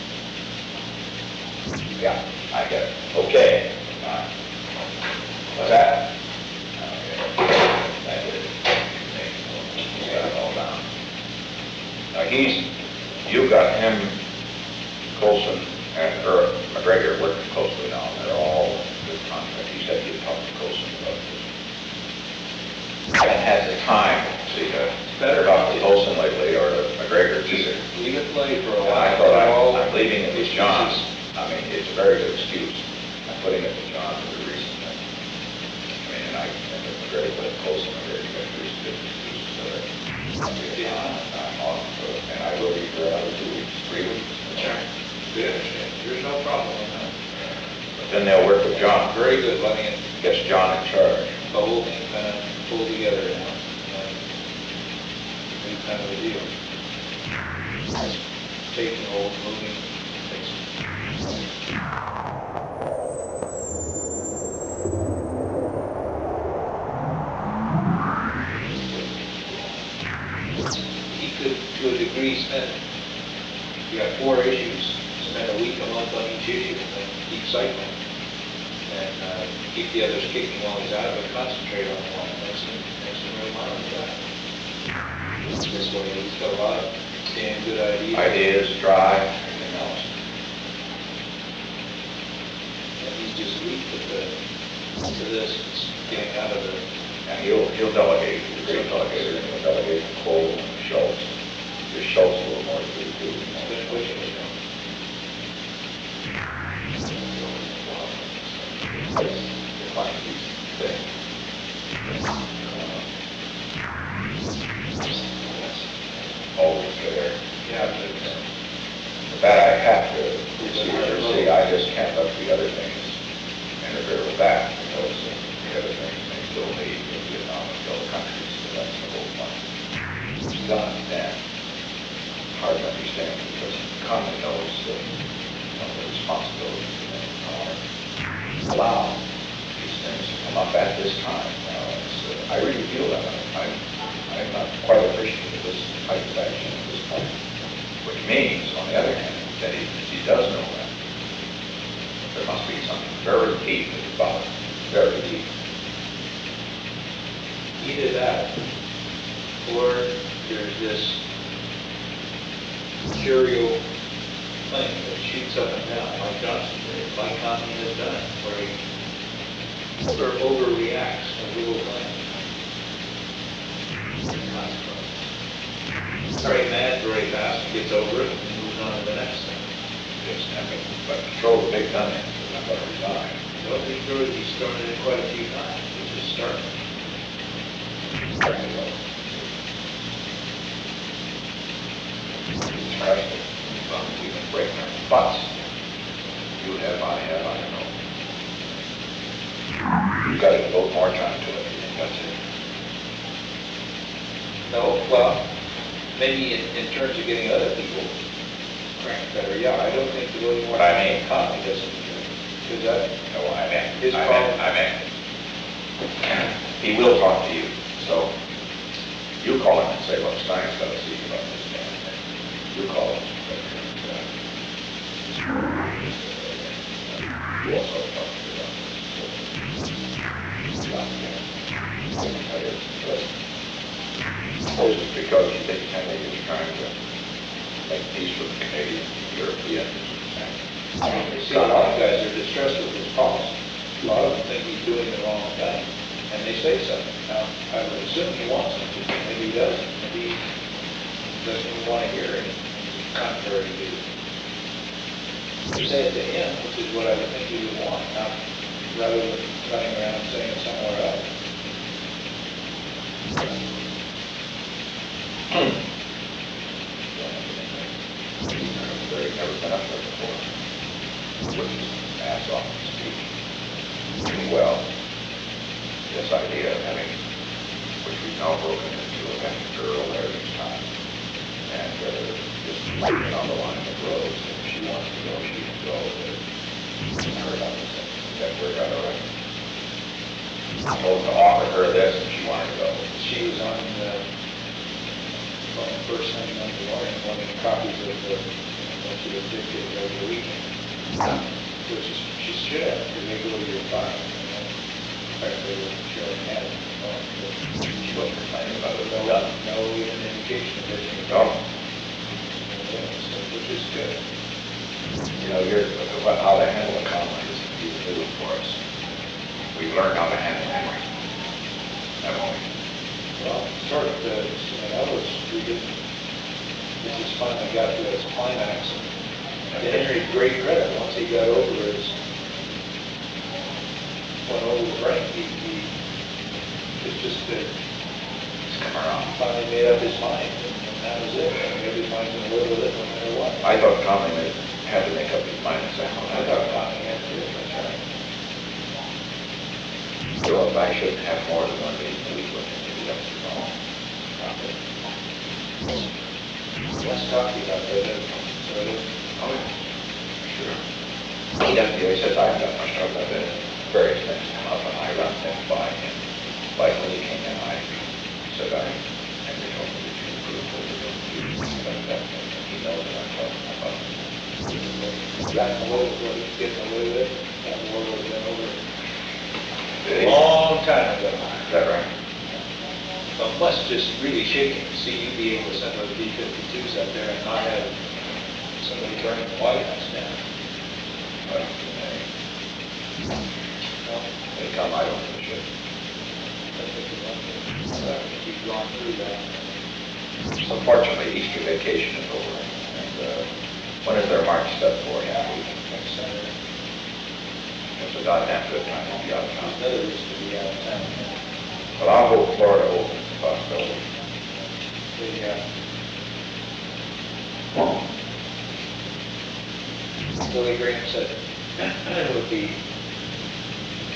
Yeah, I get it. Okay. What's that? Okay. That is it. He's got it all down. Now you've got him, Colson, and McGregor working closely now. They're all good contract. He said he'd talk to Colson about this. I haven't had the time, see, to talk to Colson lately or to McGregor either. Leave it play for a while. I thought I'm leaving it with John. I mean, it's a very good excuse. I'm putting it with John for the reason that, I mean, and I think McGregor put it Colson, McGregor, you got to do some good excuses of it. I'm off, and I will be for another 2 weeks, 3 weeks. Sure. Good. There's no problem with that. But then they'll work with John. Very good, letting it, Gets John in charge. the whole thing kind of pull together now. New kind of a deal. Taking hold, moving, things. He could, to a degree, spend, you got 4 issues, spend a week, a month on each issue, and then keep cycling. And keep the others kicking while he's out, but concentrate on one. Makes him real mild for that. This way, he's got a lot of damn good Ideas, drive, everything else. And he's just weak to this, it's getting out of the, And he'll delegate, he's a great delegator, and he'll delegate to Cole and Schultz. Give Schultz a little more to do, too. he's been pushing it. Define these things. Always there. Yeah, But that I have to see, I just can't let the other things interfere. interfere with that, because the other things they still need in Vietnam and the other countries, so that's the whole point. It's done, and hard to understand, because the economy knows that, the responsibilities and power allow these things to come up at this time. I really feel that. I'm not quite appreciative of this type of action at this point, which means, on the other hand, that he does know that. There must be something very deep at the bottom, very deep. Either that, or there's this curio thing that shoots up and down, like Johnson did, like Conley has done, where he overreacts to little things. Very mad, very fast, gets over it, and moves on to the next thing. Yes, but throw the big gun in, I'm going to resign. Well, he's thrown it in quite a few times, which is starting. It's crusty. Well, we can break them. But you have, I have, I don't know. You've got to devote more time to it. You think that's it? No, well, maybe in terms of getting other people cranked better, yeah, I don't think the really more. What I mean. Conley doesn't do it. Because that, No, I meant, His problem- I meant. He will talk to you, so you call him and say, look, Stein's got to see about this damn thing. You call him. You also talk to him about this. Suppose it's because you think Henry is trying to make peace with the Canadian, Europeans, I mean, you see, a lot of guys are distressed with his policy. A lot of them think he's doing the wrong thing, and they say something. Now, I would assume he wants them to, maybe he doesn't. Maybe he doesn't even want to hear anything contrary to say it to him, which is what I would think he would want, not rather than running around saying it somewhere else. Never been up there before. Which is ass off the speech. Well, this idea of having, which we've now broken into, of having a girl there this time, and just leaving on the line of roads, if she wants to go, she can go. Her about this, that worked out all right. I told to offer her this, and she wanted to go. She was on the first thing on the morning, wanting copies of what she was dictated over the weekend. Which is, she should have, because they go to your file. In fact, they were showing that. She wasn't complaining about it. No even indication of it. No. Which is good. You know, how to handle a conflict is new for us. We've learned how to handle Henry. Haven't we? Well, sort of, we didn't, it just finally got to its climax. And to Henry's great credit, once he got over went over the brink, it's just that He's come around. finally made up his mind, and that was it. I mean, everybody's gonna live with it no matter what. I thought Conley had to make up his mind and say, I thought Connie had to do it, that's right. so if I shouldn't have more than one meeting a week with him, maybe that's wrong. Let's talk to you about that, so it is. Oh, yeah. Sure. He doesn't, he says, I haven't got much trouble about it. Various things come up, and I run things by him. Like when he came in, I said, and they told me that you approved what you're doing. Like that, and he knows that I'm talking about it. Gotten away with what he's getting away with, that war would have been over Did a he? long time ago. Is that right? But plus just really shaking to see you be able to send those B-52s up there and not have somebody burning the White House down. Well, they come, I don't give a shit. I think you've gone through that. Unfortunately, Easter vacation is over, and when is their March step for? Yeah, Next Saturday. it's a goddamn good time to be out of town. Another reason to be out of town. But I'll hold Florida open as a possibility. Billy Graham said it would be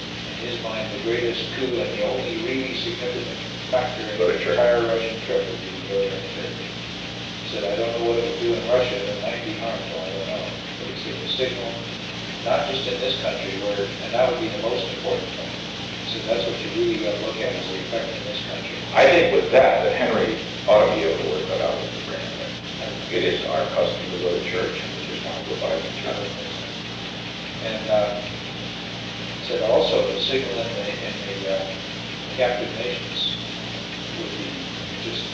his mind, the greatest coup and the only really significant factor in Go to the church. entire Russian trip would be to go to a church. He said, I don't know what it would do in Russia, it might be harmful, I don't know. But he said, the signal, not just in this country, and that would be the most important thing. He said, that's what you really got to look at, is the effect in this country. I think with that Henry ought to be able to work that out with the brand. It is our custom to go to church, and we just want to go by the church. And said also the signal in the captive nations would be just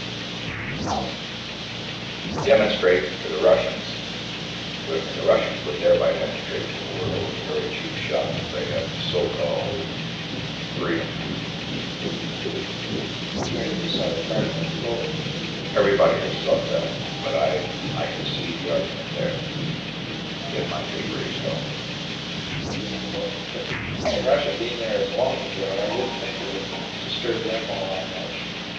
Demonstrate to the Russians, when the Russians would thereby demonstrate to the world a very cheap shot that they have so-called freedom. Everybody has thought that, but I can see the argument there. Get my degree, so. And Russia being there as long as I wouldn't think it would disturb them all that much.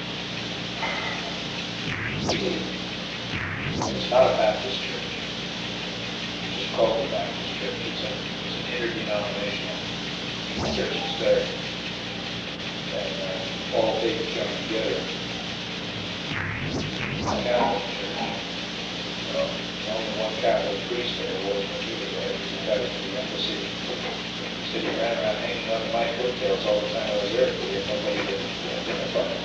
It's not a Baptist church. It's just called a Baptist church. It's an interdenominational church that's there. And all faiths join together. It's a Catholic church. Only one Catholic priest there was when he was there. He got it to the embassy. He said he ran around hanging on to my coattails all the time I was there, but we had nobody to identify him.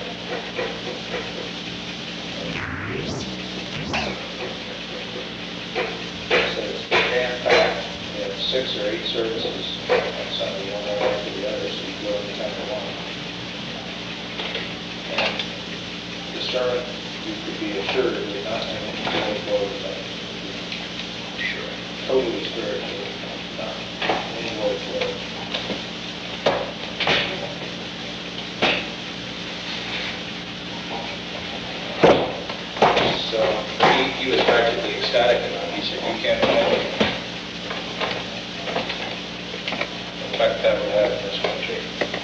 So it's jam-packed. We have 6 or 8 services on Sunday, one right after the other, so you go anytime you want. And the sermon, you could be assured, would not have any really blow about it. Sure. Totally spiritual, not any way flow. So he was practically ecstatic about it. He said, you can't imagine the effect that would have in this country.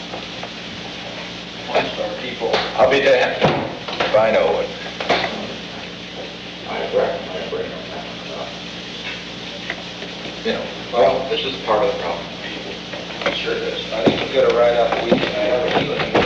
Once our people, I'll be damned if I know it. My brain on that one. You know, Well, this is part of the problem. sure is. I think we've got to ride out the weekend. I have a feeling